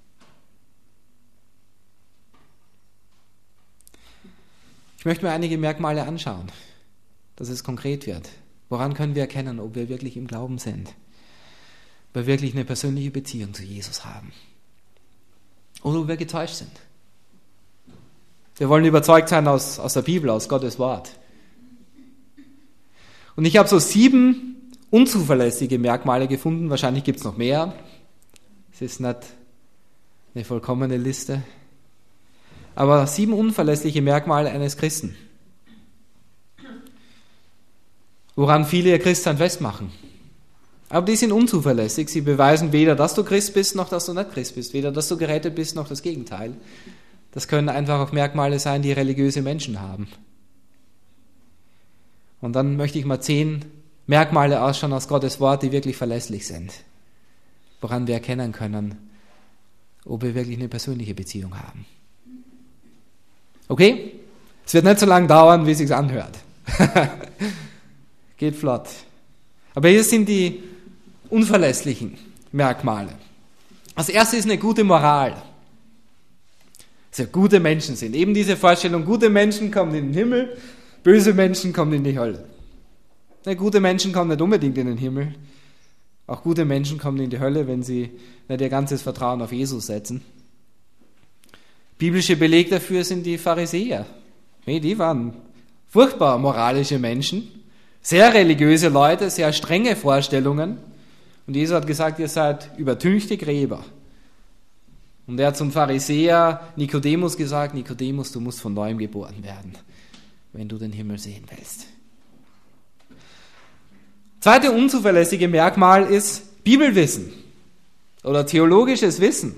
Ich möchte mir einige Merkmale anschauen, dass es konkret wird. Woran können wir erkennen, ob wir wirklich im Glauben sind? Ob wir wirklich eine persönliche Beziehung zu Jesus haben. Oder ob wir getäuscht sind. Wir wollen überzeugt sein aus, aus der Bibel, aus Gottes Wort. Und ich habe so sieben unzuverlässige Merkmale gefunden. Wahrscheinlich gibt es noch mehr. Es ist nicht eine vollkommene Liste. Aber sieben unverlässliche Merkmale eines Christen. Woran viele ihr Christsein festmachen. Aber die sind unzuverlässig. Sie beweisen weder, dass du Christ bist, noch dass du nicht Christ bist. Weder, dass du gerettet bist, noch das Gegenteil. Das können einfach auch Merkmale sein, die religiöse Menschen haben. Und dann möchte ich mal zehn Merkmale ausschauen aus Gottes Wort, die wirklich verlässlich sind. Woran wir erkennen können, ob wir wirklich eine persönliche Beziehung haben. Okay? Es wird nicht so lange dauern, wie es sich anhört. Geht flott. Aber hier sind die unverlässlichen Merkmale. Das erste ist eine gute Moral. Dass wir gute Menschen sind. Eben diese Vorstellung, gute Menschen kommen in den Himmel, böse Menschen kommen in die Hölle. Ja, gute Menschen kommen nicht unbedingt in den Himmel. Auch gute Menschen kommen in die Hölle, wenn sie nicht ihr ganzes Vertrauen auf Jesus setzen. Biblische Beleg dafür sind die Pharisäer. Nee, die waren furchtbar moralische Menschen, sehr religiöse Leute, sehr strenge Vorstellungen. Und Jesus hat gesagt, ihr seid übertünchte Gräber. Und er hat zum Pharisäer Nikodemus gesagt, Nikodemus, du musst von neuem geboren werden, wenn du den Himmel sehen willst. Zweite unzuverlässige Merkmal ist Bibelwissen oder theologisches Wissen.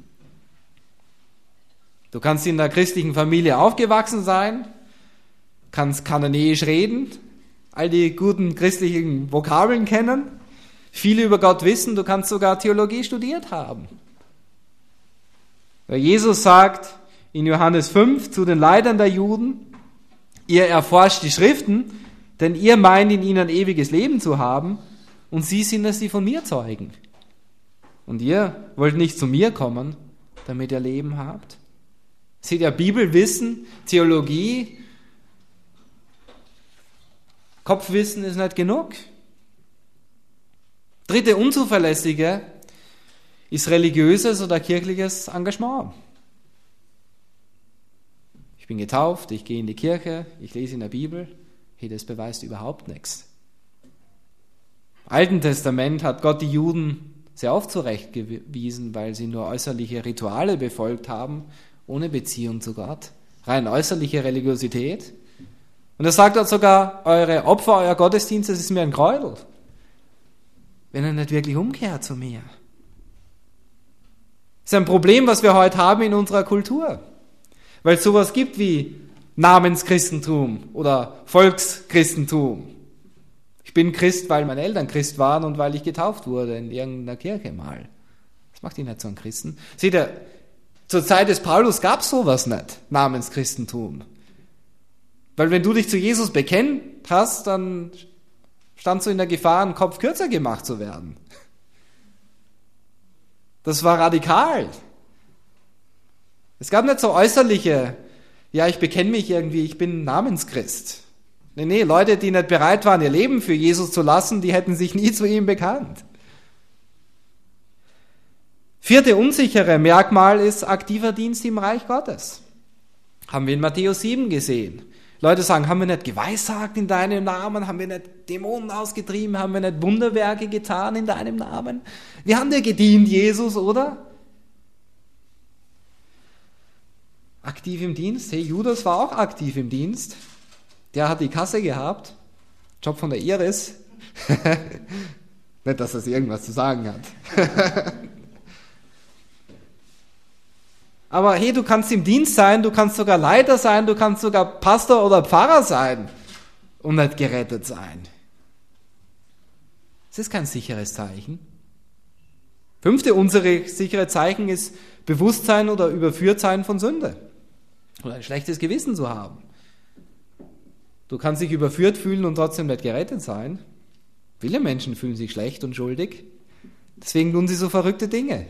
Du kannst in der christlichen Familie aufgewachsen sein, kannst kananäisch reden, all die guten christlichen Vokabeln kennen, viel über Gott wissen, du kannst sogar Theologie studiert haben. Weil Jesus sagt in Johannes fünf zu den Leitern der Juden, ihr erforscht die Schriften, denn ihr meint in ihnen ewiges Leben zu haben und sie sind es, die von mir zeugen. Und ihr wollt nicht zu mir kommen, damit ihr Leben habt. Seht ihr, Bibelwissen, Theologie, Kopfwissen ist nicht genug. Dritte unzuverlässige ist religiöses oder kirchliches Engagement. Ich bin getauft, ich gehe in die Kirche, ich lese in der Bibel. Hey, das beweist überhaupt nichts. Im Alten Testament hat Gott die Juden sehr oft zurechtgewiesen, weil sie nur äußerliche Rituale befolgt haben, ohne Beziehung zu Gott. Rein äußerliche Religiosität. Und er sagt dort sogar, eure Opfer, euer Gottesdienst, das ist mir ein Gräuel. Wenn er nicht wirklich umkehrt zu mir. Das ist ein Problem, was wir heute haben in unserer Kultur. Weil es sowas gibt wie Namenschristentum oder Volkschristentum. Ich bin Christ, weil meine Eltern Christ waren und weil ich getauft wurde in irgendeiner Kirche mal. Das macht ihn nicht so einen Christen. Seht ihr, zur Zeit des Paulus gab es sowas nicht, Namenschristentum. Weil wenn du dich zu Jesus bekennt hast, dann standst du in der Gefahr, einen Kopf kürzer gemacht zu werden. Das war radikal. Es gab nicht so äußerliche, ja, ich bekenne mich irgendwie, ich bin Namenschrist. Nee, nee, Leute, die nicht bereit waren, ihr Leben für Jesus zu lassen, die hätten sich nie zu ihm bekannt. Vierte unsichere Merkmal ist aktiver Dienst im Reich Gottes. Haben wir in Matthäus sieben gesehen. Leute sagen, haben wir nicht geweissagt in deinem Namen? Haben wir nicht Dämonen ausgetrieben? Haben wir nicht Wunderwerke getan in deinem Namen? Wir haben dir gedient, Jesus, oder? Aktiv im Dienst. Hey, Judas war auch aktiv im Dienst. Der hat die Kasse gehabt. Job von der Iris. Nicht, dass das irgendwas zu sagen hat. Aber hey, du kannst im Dienst sein, du kannst sogar Leiter sein, du kannst sogar Pastor oder Pfarrer sein und nicht gerettet sein. Das ist kein sicheres Zeichen. Fünfte unsere sichere Zeichen ist Bewusstsein oder Überführtsein von Sünde. Oder ein schlechtes Gewissen zu haben. Du kannst dich überführt fühlen und trotzdem nicht gerettet sein. Viele Menschen fühlen sich schlecht und schuldig. Deswegen tun sie so verrückte Dinge.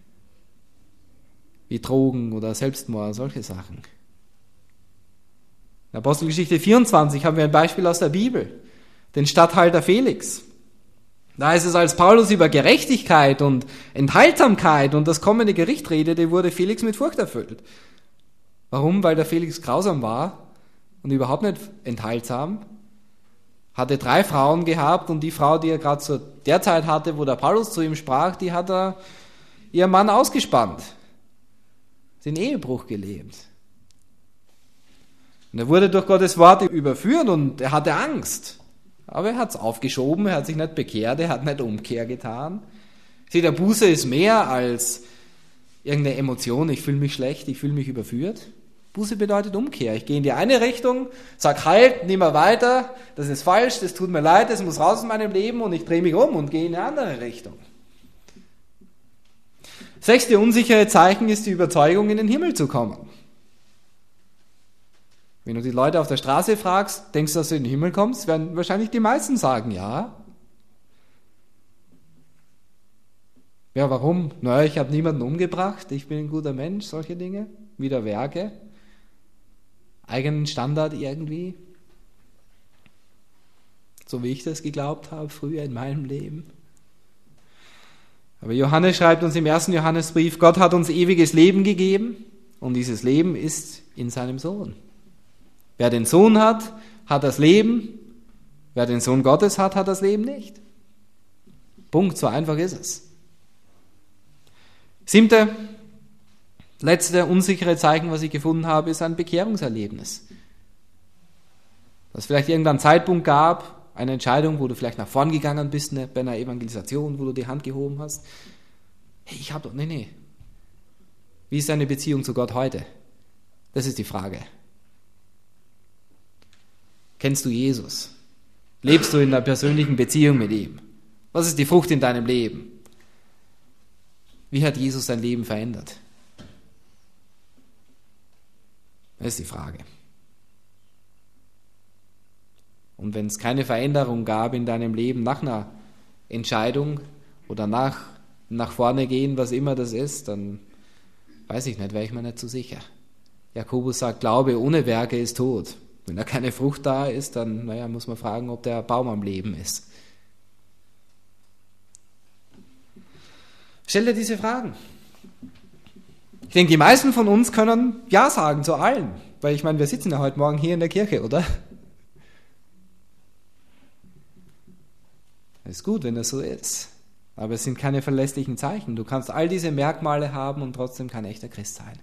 Wie Drogen oder Selbstmord, solche Sachen. In Apostelgeschichte vierundzwanzig haben wir ein Beispiel aus der Bibel. Den Statthalter Felix. Da ist es, als Paulus über Gerechtigkeit und Enthaltsamkeit und das kommende Gericht redete, wurde Felix mit Furcht erfüllt. Warum? Weil der Felix grausam war und überhaupt nicht enthaltsam. Hatte drei Frauen gehabt und die Frau, die er gerade zu der Zeit hatte, wo der Paulus zu ihm sprach, die hat er ihren Mann ausgespannt. Den Ehebruch gelebt. Und er wurde durch Gottes Wort überführt und er hatte Angst. Aber er hat es aufgeschoben, er hat sich nicht bekehrt, er hat nicht Umkehr getan. Sieh, der Buße ist mehr als irgendeine Emotion, ich fühle mich schlecht, ich fühle mich überführt. Buße bedeutet Umkehr. Ich gehe in die eine Richtung, sag halt, nimm mal weiter, das ist falsch, das tut mir leid, das muss raus aus meinem Leben und ich drehe mich um und gehe in eine andere Richtung. Sechste unsichere Zeichen ist die Überzeugung, in den Himmel zu kommen. Wenn du die Leute auf der Straße fragst, denkst du, dass du in den Himmel kommst, werden wahrscheinlich die meisten sagen, ja. Ja, warum? Naja, ich habe niemanden umgebracht, ich bin ein guter Mensch, solche Dinge, wieder Werke, eigenen Standard irgendwie, so wie ich das geglaubt habe früher in meinem Leben. Aber Johannes schreibt uns im ersten Johannesbrief, Gott hat uns ewiges Leben gegeben und dieses Leben ist in seinem Sohn. Wer den Sohn hat, hat das Leben. Wer den Sohn Gottes hat, hat das Leben nicht. Punkt, so einfach ist es. Siebte, letzte unsichere Zeichen, was ich gefunden habe, ist ein Bekehrungserlebnis. Dass es vielleicht irgendeinen Zeitpunkt gab, eine Entscheidung, wo du vielleicht nach vorn gegangen bist, ne, bei einer Evangelisation, wo du die Hand gehoben hast. Hey, ich habe doch, nee, nee. Wie ist deine Beziehung zu Gott heute? Das ist die Frage. Kennst du Jesus? Lebst du in einer persönlichen Beziehung mit ihm? Was ist die Frucht in deinem Leben? Wie hat Jesus dein Leben verändert? Das ist die Frage. Und wenn es keine Veränderung gab in deinem Leben nach einer Entscheidung oder nach, nach vorne gehen, was immer das ist, dann weiß ich nicht, wäre ich mir nicht so sicher. Jakobus sagt, Glaube ohne Werke ist tot. Wenn da keine Frucht da ist, dann naja, muss man fragen, ob der Baum am Leben ist. Stell dir diese Fragen. Ich denke, die meisten von uns können Ja sagen zu allen, weil ich meine, wir sitzen ja heute Morgen hier in der Kirche, oder? Das ist gut, wenn das so ist. Aber es sind keine verlässlichen Zeichen. Du kannst all diese Merkmale haben und trotzdem kein echter Christ sein.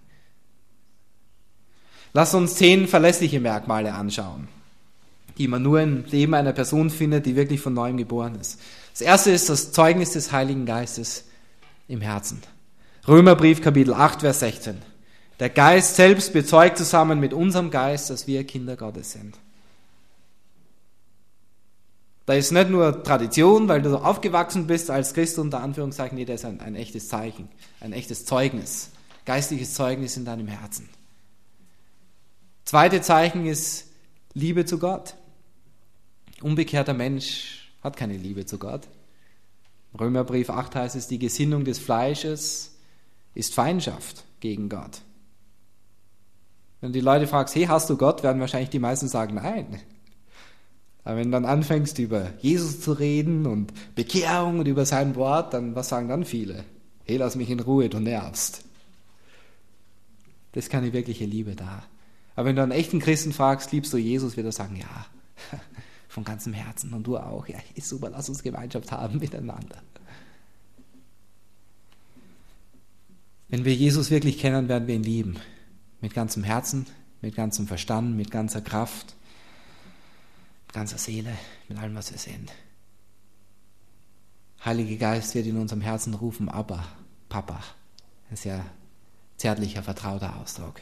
Lass uns zehn verlässliche Merkmale anschauen, die man nur im Leben einer Person findet, die wirklich von neuem geboren ist. Das erste ist das Zeugnis des Heiligen Geistes im Herzen. Römerbrief Kapitel acht, Vers sechzehn. Der Geist selbst bezeugt zusammen mit unserem Geist, dass wir Kinder Gottes sind. Da ist nicht nur Tradition, weil du aufgewachsen bist als Christ, unter Anführungszeichen, nee, das ist ein, ein echtes Zeichen, ein echtes Zeugnis, geistliches Zeugnis in deinem Herzen. Zweite Zeichen ist Liebe zu Gott. Unbekehrter Mensch hat keine Liebe zu Gott. Im Römerbrief acht heißt es, die Gesinnung des Fleisches ist Feindschaft gegen Gott. Wenn du die Leute fragst, hey, hast du Gott, werden wahrscheinlich die meisten sagen, nein. Aber wenn du dann anfängst, über Jesus zu reden und Bekehrung und über sein Wort, dann was sagen dann viele? Hey, lass mich in Ruhe, du nervst. Das ist keine wirkliche Liebe da. Aber wenn du einen echten Christen fragst, liebst du Jesus, wird er sagen, ja, von ganzem Herzen und du auch. Ja, ist super, lass uns Gemeinschaft haben miteinander. Wenn wir Jesus wirklich kennen, werden wir ihn lieben. Mit ganzem Herzen, mit ganzem Verstand, mit ganzer Kraft, mit ganzer Seele, mit allem, was wir sind. Heiliger Geist wird in unserem Herzen rufen, Abba, Papa. Ein sehr zärtlicher, vertrauter Ausdruck.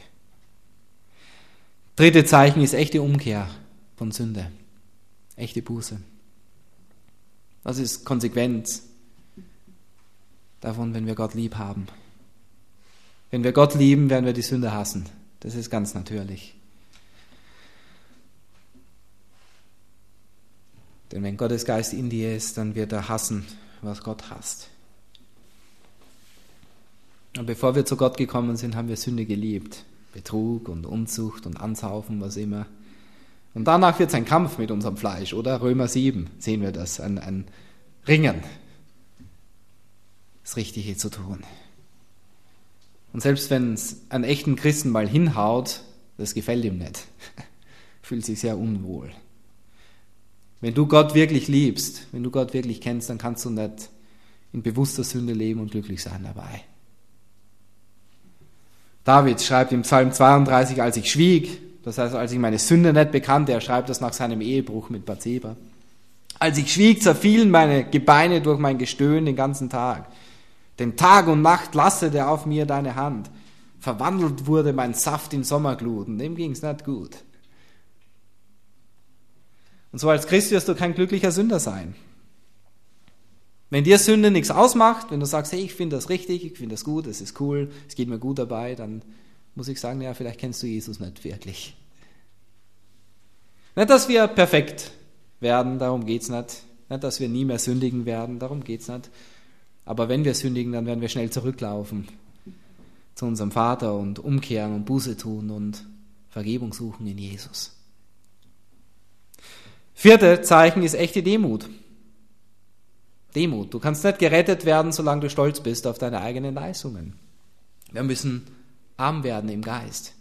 Dritte Zeichen ist echte Umkehr von Sünde. Echte Buße. Das ist Konsequenz davon, wenn wir Gott lieb haben. Wenn wir Gott lieben, werden wir die Sünde hassen. Das ist ganz natürlich. Denn wenn Gottes Geist in dir ist, dann wird er hassen, was Gott hasst. Und bevor wir zu Gott gekommen sind, haben wir Sünde geliebt. Betrug und Unzucht und Anzaufen, was immer. Und danach wird es ein Kampf mit unserem Fleisch, oder? Römer sieben sehen wir das, ein, ein Ringen, das Richtige zu tun. Und selbst wenn es einen echten Christen mal hinhaut, das gefällt ihm nicht. Fühlt sich sehr unwohl. Wenn du Gott wirklich liebst, wenn du Gott wirklich kennst, dann kannst du nicht in bewusster Sünde leben und glücklich sein dabei. David schreibt im Psalm zweiunddreißig, als ich schwieg, das heißt, als ich meine Sünde nicht bekannte, er schreibt das nach seinem Ehebruch mit Bathseba. Als ich schwieg, zerfielen meine Gebeine durch mein Gestöhn den ganzen Tag. Denn Tag und Nacht lastete auf mir deine Hand. Verwandelt wurde mein Saft in Sommerglut, und dem ging es nicht gut. Und so als Christ wirst du kein glücklicher Sünder sein. Wenn dir Sünde nichts ausmacht, wenn du sagst, hey, ich finde das richtig, ich finde das gut, es ist cool, es geht mir gut dabei, dann muss ich sagen, ja, vielleicht kennst du Jesus nicht wirklich. Nicht, dass wir perfekt werden, darum geht's nicht. Nicht, dass wir nie mehr sündigen werden, darum geht's nicht. Aber wenn wir sündigen, dann werden wir schnell zurücklaufen zu unserem Vater und umkehren und Buße tun und Vergebung suchen in Jesus. Vierte Zeichen ist echte Demut. Demut. Du kannst nicht gerettet werden, solange du stolz bist auf deine eigenen Leistungen. Wir müssen arm werden im Geist.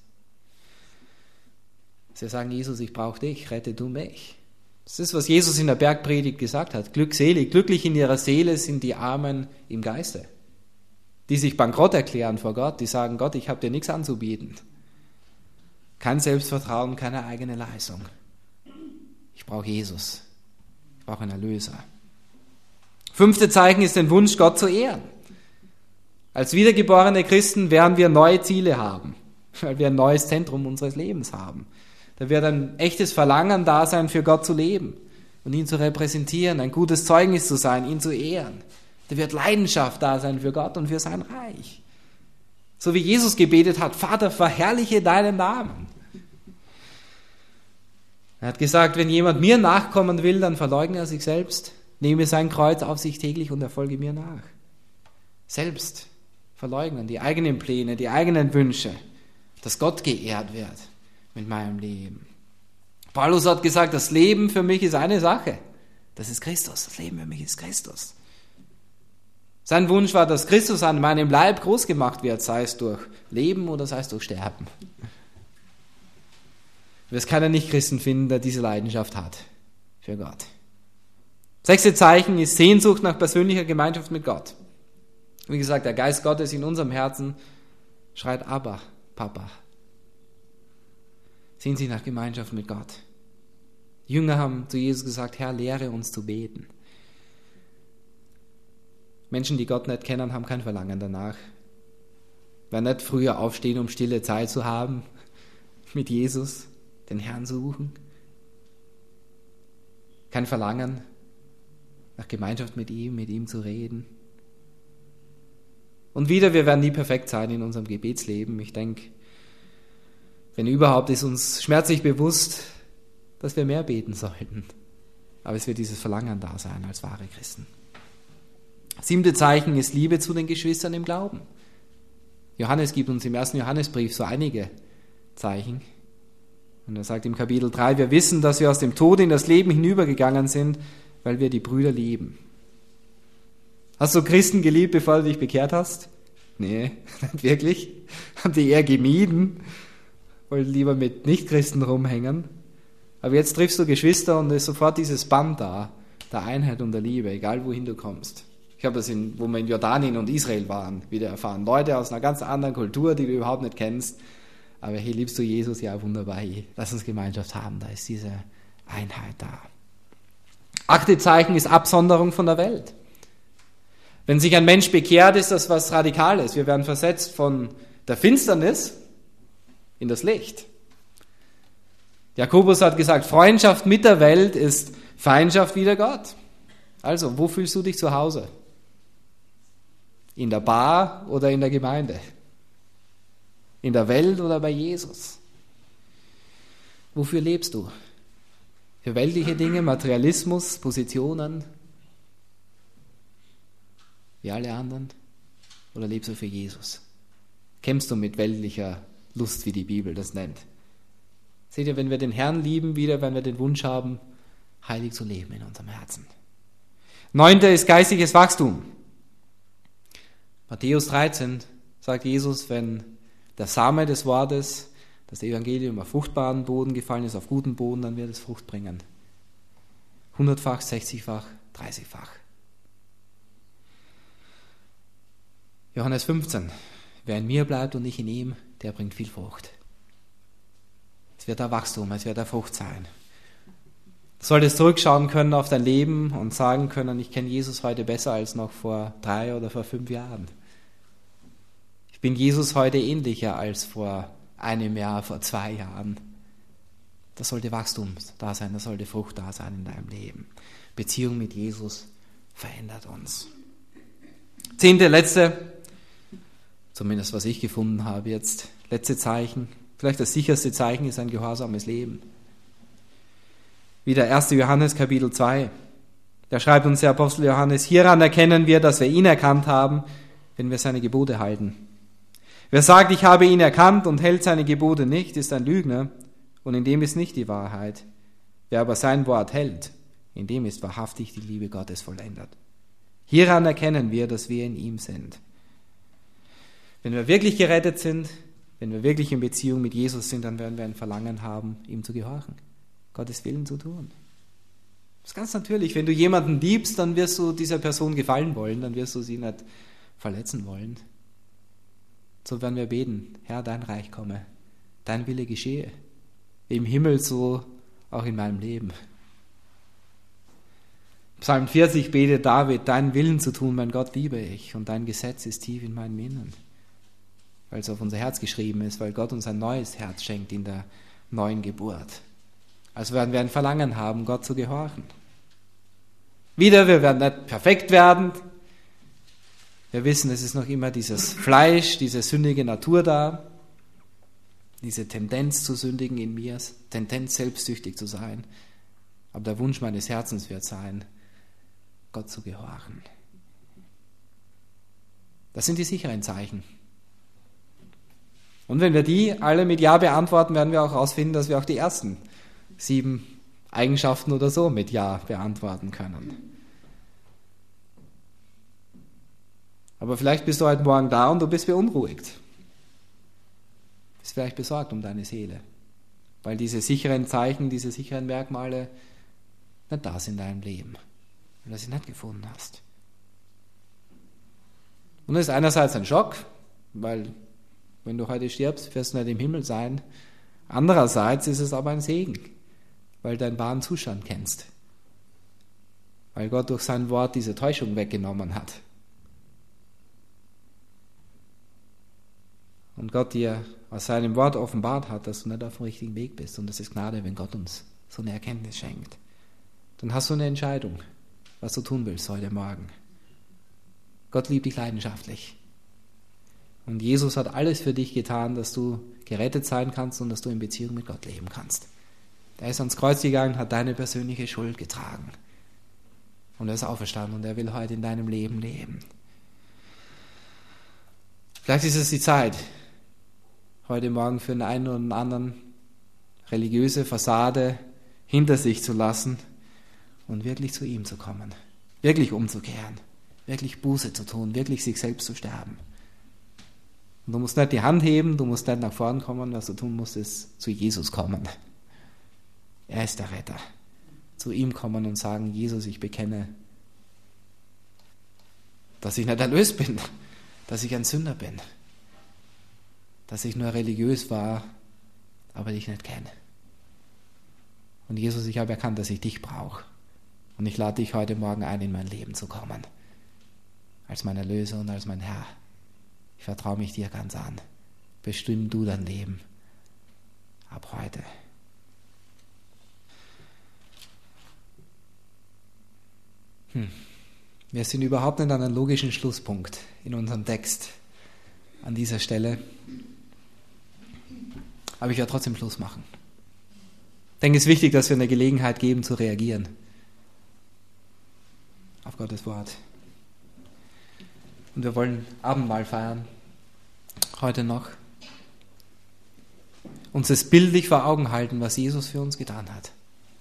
Sie sagen, Jesus, ich brauche dich, rette du mich. Das ist, was Jesus in der Bergpredigt gesagt hat. Glückselig, glücklich in ihrer Seele sind die Armen im Geiste. Die sich bankrott erklären vor Gott, die sagen, Gott, ich habe dir nichts anzubieten. Kein Selbstvertrauen, keine eigene Leistung. Ich brauche Jesus. Ich brauche einen Erlöser. Fünfte Zeichen ist den Wunsch, Gott zu ehren. Als wiedergeborene Christen werden wir neue Ziele haben, weil wir ein neues Zentrum unseres Lebens haben. Da wird ein echtes Verlangen da sein, für Gott zu leben und ihn zu repräsentieren, ein gutes Zeugnis zu sein, ihn zu ehren. Da wird Leidenschaft da sein für Gott und für sein Reich. So wie Jesus gebetet hat, Vater, verherrliche deinen Namen. Er hat gesagt, wenn jemand mir nachkommen will, dann verleugne er sich selbst, nehme sein Kreuz auf sich täglich und er folge mir nach. Selbst verleugnen, die eigenen Pläne, die eigenen Wünsche, dass Gott geehrt wird mit meinem Leben. Paulus hat gesagt, das Leben für mich ist eine Sache. Das ist Christus. Das Leben für mich ist Christus. Sein Wunsch war, dass Christus an meinem Leib groß gemacht wird, sei es durch Leben oder sei es durch Sterben. Du wirst keinen Nichtchristen finden, der diese Leidenschaft hat für Gott. Sechste Zeichen ist Sehnsucht nach persönlicher Gemeinschaft mit Gott. Wie gesagt, der Geist Gottes in unserem Herzen schreit Abba, Papa. Sehen Sie nach Gemeinschaft mit Gott. Die Jünger haben zu Jesus gesagt, Herr, lehre uns zu beten. Menschen, die Gott nicht kennen, haben kein Verlangen danach. Werden nicht früher aufstehen, um stille Zeit zu haben, mit Jesus, den Herrn suchen. Kein Verlangen nach Gemeinschaft mit ihm, mit ihm zu reden. Und wieder, wir werden nie perfekt sein in unserem Gebetsleben. Ich denke, wenn überhaupt, ist uns schmerzlich bewusst, dass wir mehr beten sollten. Aber es wird dieses Verlangen da sein als wahre Christen. Siebte Zeichen ist Liebe zu den Geschwistern im Glauben. Johannes gibt uns im ersten Johannesbrief so einige Zeichen. Und er sagt im Kapitel drei, wir wissen, dass wir aus dem Tod in das Leben hinübergegangen sind, weil wir die Brüder lieben. Hast du Christen geliebt, bevor du dich bekehrt hast? Nee, nicht wirklich. Haben die eher gemieden, wollten lieber mit Nichtchristen rumhängen. Aber jetzt triffst du Geschwister und es ist sofort dieses Band da, der Einheit und der Liebe, egal wohin du kommst. Ich habe das, in, wo wir in Jordanien und Israel waren, wieder erfahren. Leute aus einer ganz anderen Kultur, die du überhaupt nicht kennst. Aber hier liebst du Jesus, ja wunderbar. Lass uns Gemeinschaft haben, da ist diese Einheit da. Achte Zeichen ist Absonderung von der Welt. Wenn sich ein Mensch bekehrt, ist das was Radikales. Wir werden versetzt von der Finsternis in das Licht. Jakobus hat gesagt, Freundschaft mit der Welt ist Feindschaft wider Gott. Also, wo fühlst du dich zu Hause? In der Bar oder in der Gemeinde? In der Welt oder bei Jesus? Wofür lebst du? Für weltliche Dinge, Materialismus, Positionen? Wie alle anderen? Oder lebst du für Jesus? Kämpfst du mit weltlicher Lust, wie die Bibel das nennt? Seht ihr, wenn wir den Herrn lieben, wieder, wenn wir den Wunsch haben, heilig zu leben in unserem Herzen. Neunter ist geistiges Wachstum. Matthäus dreizehn sagt Jesus, wenn der Same des Wortes, das Evangelium auf fruchtbaren Boden gefallen ist, auf guten Boden, dann wird es Frucht bringen. Hundertfach, sechzigfach, dreißigfach. Johannes fünfzehn. Wer in mir bleibt und ich in ihm, der bringt viel Frucht. Es wird ein Wachstum, es wird eine Frucht sein. Du solltest zurückschauen können auf dein Leben und sagen können, ich kenne Jesus heute besser als noch vor drei oder vor fünf Jahren. Ich bin Jesus heute ähnlicher als vor einem Jahr, vor zwei Jahren. Da sollte Wachstum da sein, da sollte Frucht da sein in deinem Leben. Beziehung mit Jesus verändert uns. Zehnte, letzte, zumindest was ich gefunden habe jetzt, letzte Zeichen, vielleicht das sicherste Zeichen ist ein gehorsames Leben. Wieder erster Johannes Kapitel zwei. Da schreibt uns der Apostel Johannes, hieran erkennen wir, dass wir ihn erkannt haben, wenn wir seine Gebote halten. Wer sagt, ich habe ihn erkannt und hält seine Gebote nicht, ist ein Lügner und in dem ist nicht die Wahrheit. Wer aber sein Wort hält, in dem ist wahrhaftig die Liebe Gottes vollendet. Hieran erkennen wir, dass wir in ihm sind. Wenn wir wirklich gerettet sind, wenn wir wirklich in Beziehung mit Jesus sind, dann werden wir ein Verlangen haben, ihm zu gehorchen, Gottes Willen zu tun. Das ist ganz natürlich. Wenn du jemanden liebst, dann wirst du dieser Person gefallen wollen, dann wirst du sie nicht verletzen wollen. So werden wir beten, Herr, dein Reich komme, dein Wille geschehe, wie im Himmel, so auch in meinem Leben. Psalm vierzig betet David, deinen Willen zu tun, mein Gott, liebe ich, und dein Gesetz ist tief in meinem Innern. Weil es auf unser Herz geschrieben ist, weil Gott uns ein neues Herz schenkt in der neuen Geburt. Also werden wir ein Verlangen haben, Gott zu gehorchen. Wieder, wir werden nicht perfekt werden. Wir wissen, es ist noch immer dieses Fleisch, diese sündige Natur da, diese Tendenz zu sündigen in mir, Tendenz selbstsüchtig zu sein. Aber der Wunsch meines Herzens wird sein, Gott zu gehorchen. Das sind die sicheren Zeichen. Und wenn wir die alle mit Ja beantworten, werden wir auch herausfinden, dass wir auch die ersten sieben Eigenschaften oder so mit Ja beantworten können. Aber vielleicht bist du heute Morgen da und du bist beunruhigt. Bist vielleicht besorgt um deine Seele, weil diese sicheren Zeichen, diese sicheren Merkmale nicht da sind in deinem Leben, weil du sie nicht gefunden hast. Und das ist einerseits ein Schock, weil wenn du heute stirbst, wirst du nicht im Himmel sein. Andererseits ist es aber ein Segen, weil du deinen wahren Zustand kennst. Weil Gott durch sein Wort diese Täuschung weggenommen hat. Und Gott dir aus seinem Wort offenbart hat, dass du nicht auf dem richtigen Weg bist. Und das ist Gnade, wenn Gott uns so eine Erkenntnis schenkt. Dann hast du eine Entscheidung, was du tun willst heute Morgen. Gott liebt dich leidenschaftlich. Und Jesus hat alles für dich getan, dass du gerettet sein kannst und dass du in Beziehung mit Gott leben kannst. Er ist ans Kreuz gegangen, hat deine persönliche Schuld getragen. Und er ist auferstanden und er will heute in deinem Leben leben. Vielleicht ist es die Zeit, heute Morgen für den einen oder den anderen religiöse Fassade hinter sich zu lassen und wirklich zu ihm zu kommen, wirklich umzukehren, wirklich Buße zu tun, wirklich sich selbst zu sterben. Und du musst nicht die Hand heben, du musst nicht nach vorn kommen, was du tun musst, ist zu Jesus kommen. Er ist der Retter. Zu ihm kommen und sagen, Jesus, ich bekenne, dass ich nicht erlöst bin, dass ich ein Sünder bin, dass ich nur religiös war, aber dich nicht kenne. Und Jesus, ich habe erkannt, dass ich dich brauche. Und ich lade dich heute Morgen ein, in mein Leben zu kommen. Als mein Erlöser und als mein Herr. Ich vertraue mich dir ganz an. Bestimm du dein Leben. Ab heute. Hm. Wir sind überhaupt nicht an einem logischen Schlusspunkt in unserem Text an dieser Stelle. Aber ich werde trotzdem Schluss machen. Ich denke, es ist wichtig, dass wir eine Gelegenheit geben, zu reagieren auf Gottes Wort. Und wir wollen Abendmahl feiern, heute noch. Uns es bildlich vor Augen halten, was Jesus für uns getan hat.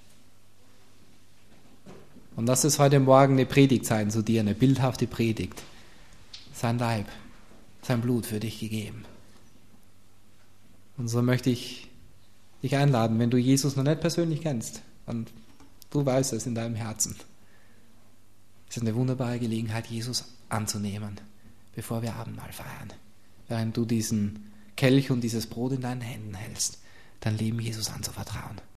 Und lass es heute Morgen eine Predigt sein zu dir, eine bildhafte Predigt. Sein Leib, sein Blut für dich gegeben. Und so möchte ich dich einladen, wenn du Jesus noch nicht persönlich kennst, und du weißt es in deinem Herzen. Es ist eine wunderbare Gelegenheit, Jesus anzunehmen, bevor wir Abendmahl feiern. Während du diesen Kelch und dieses Brot in deinen Händen hältst, dein Leben Jesus anzuvertrauen.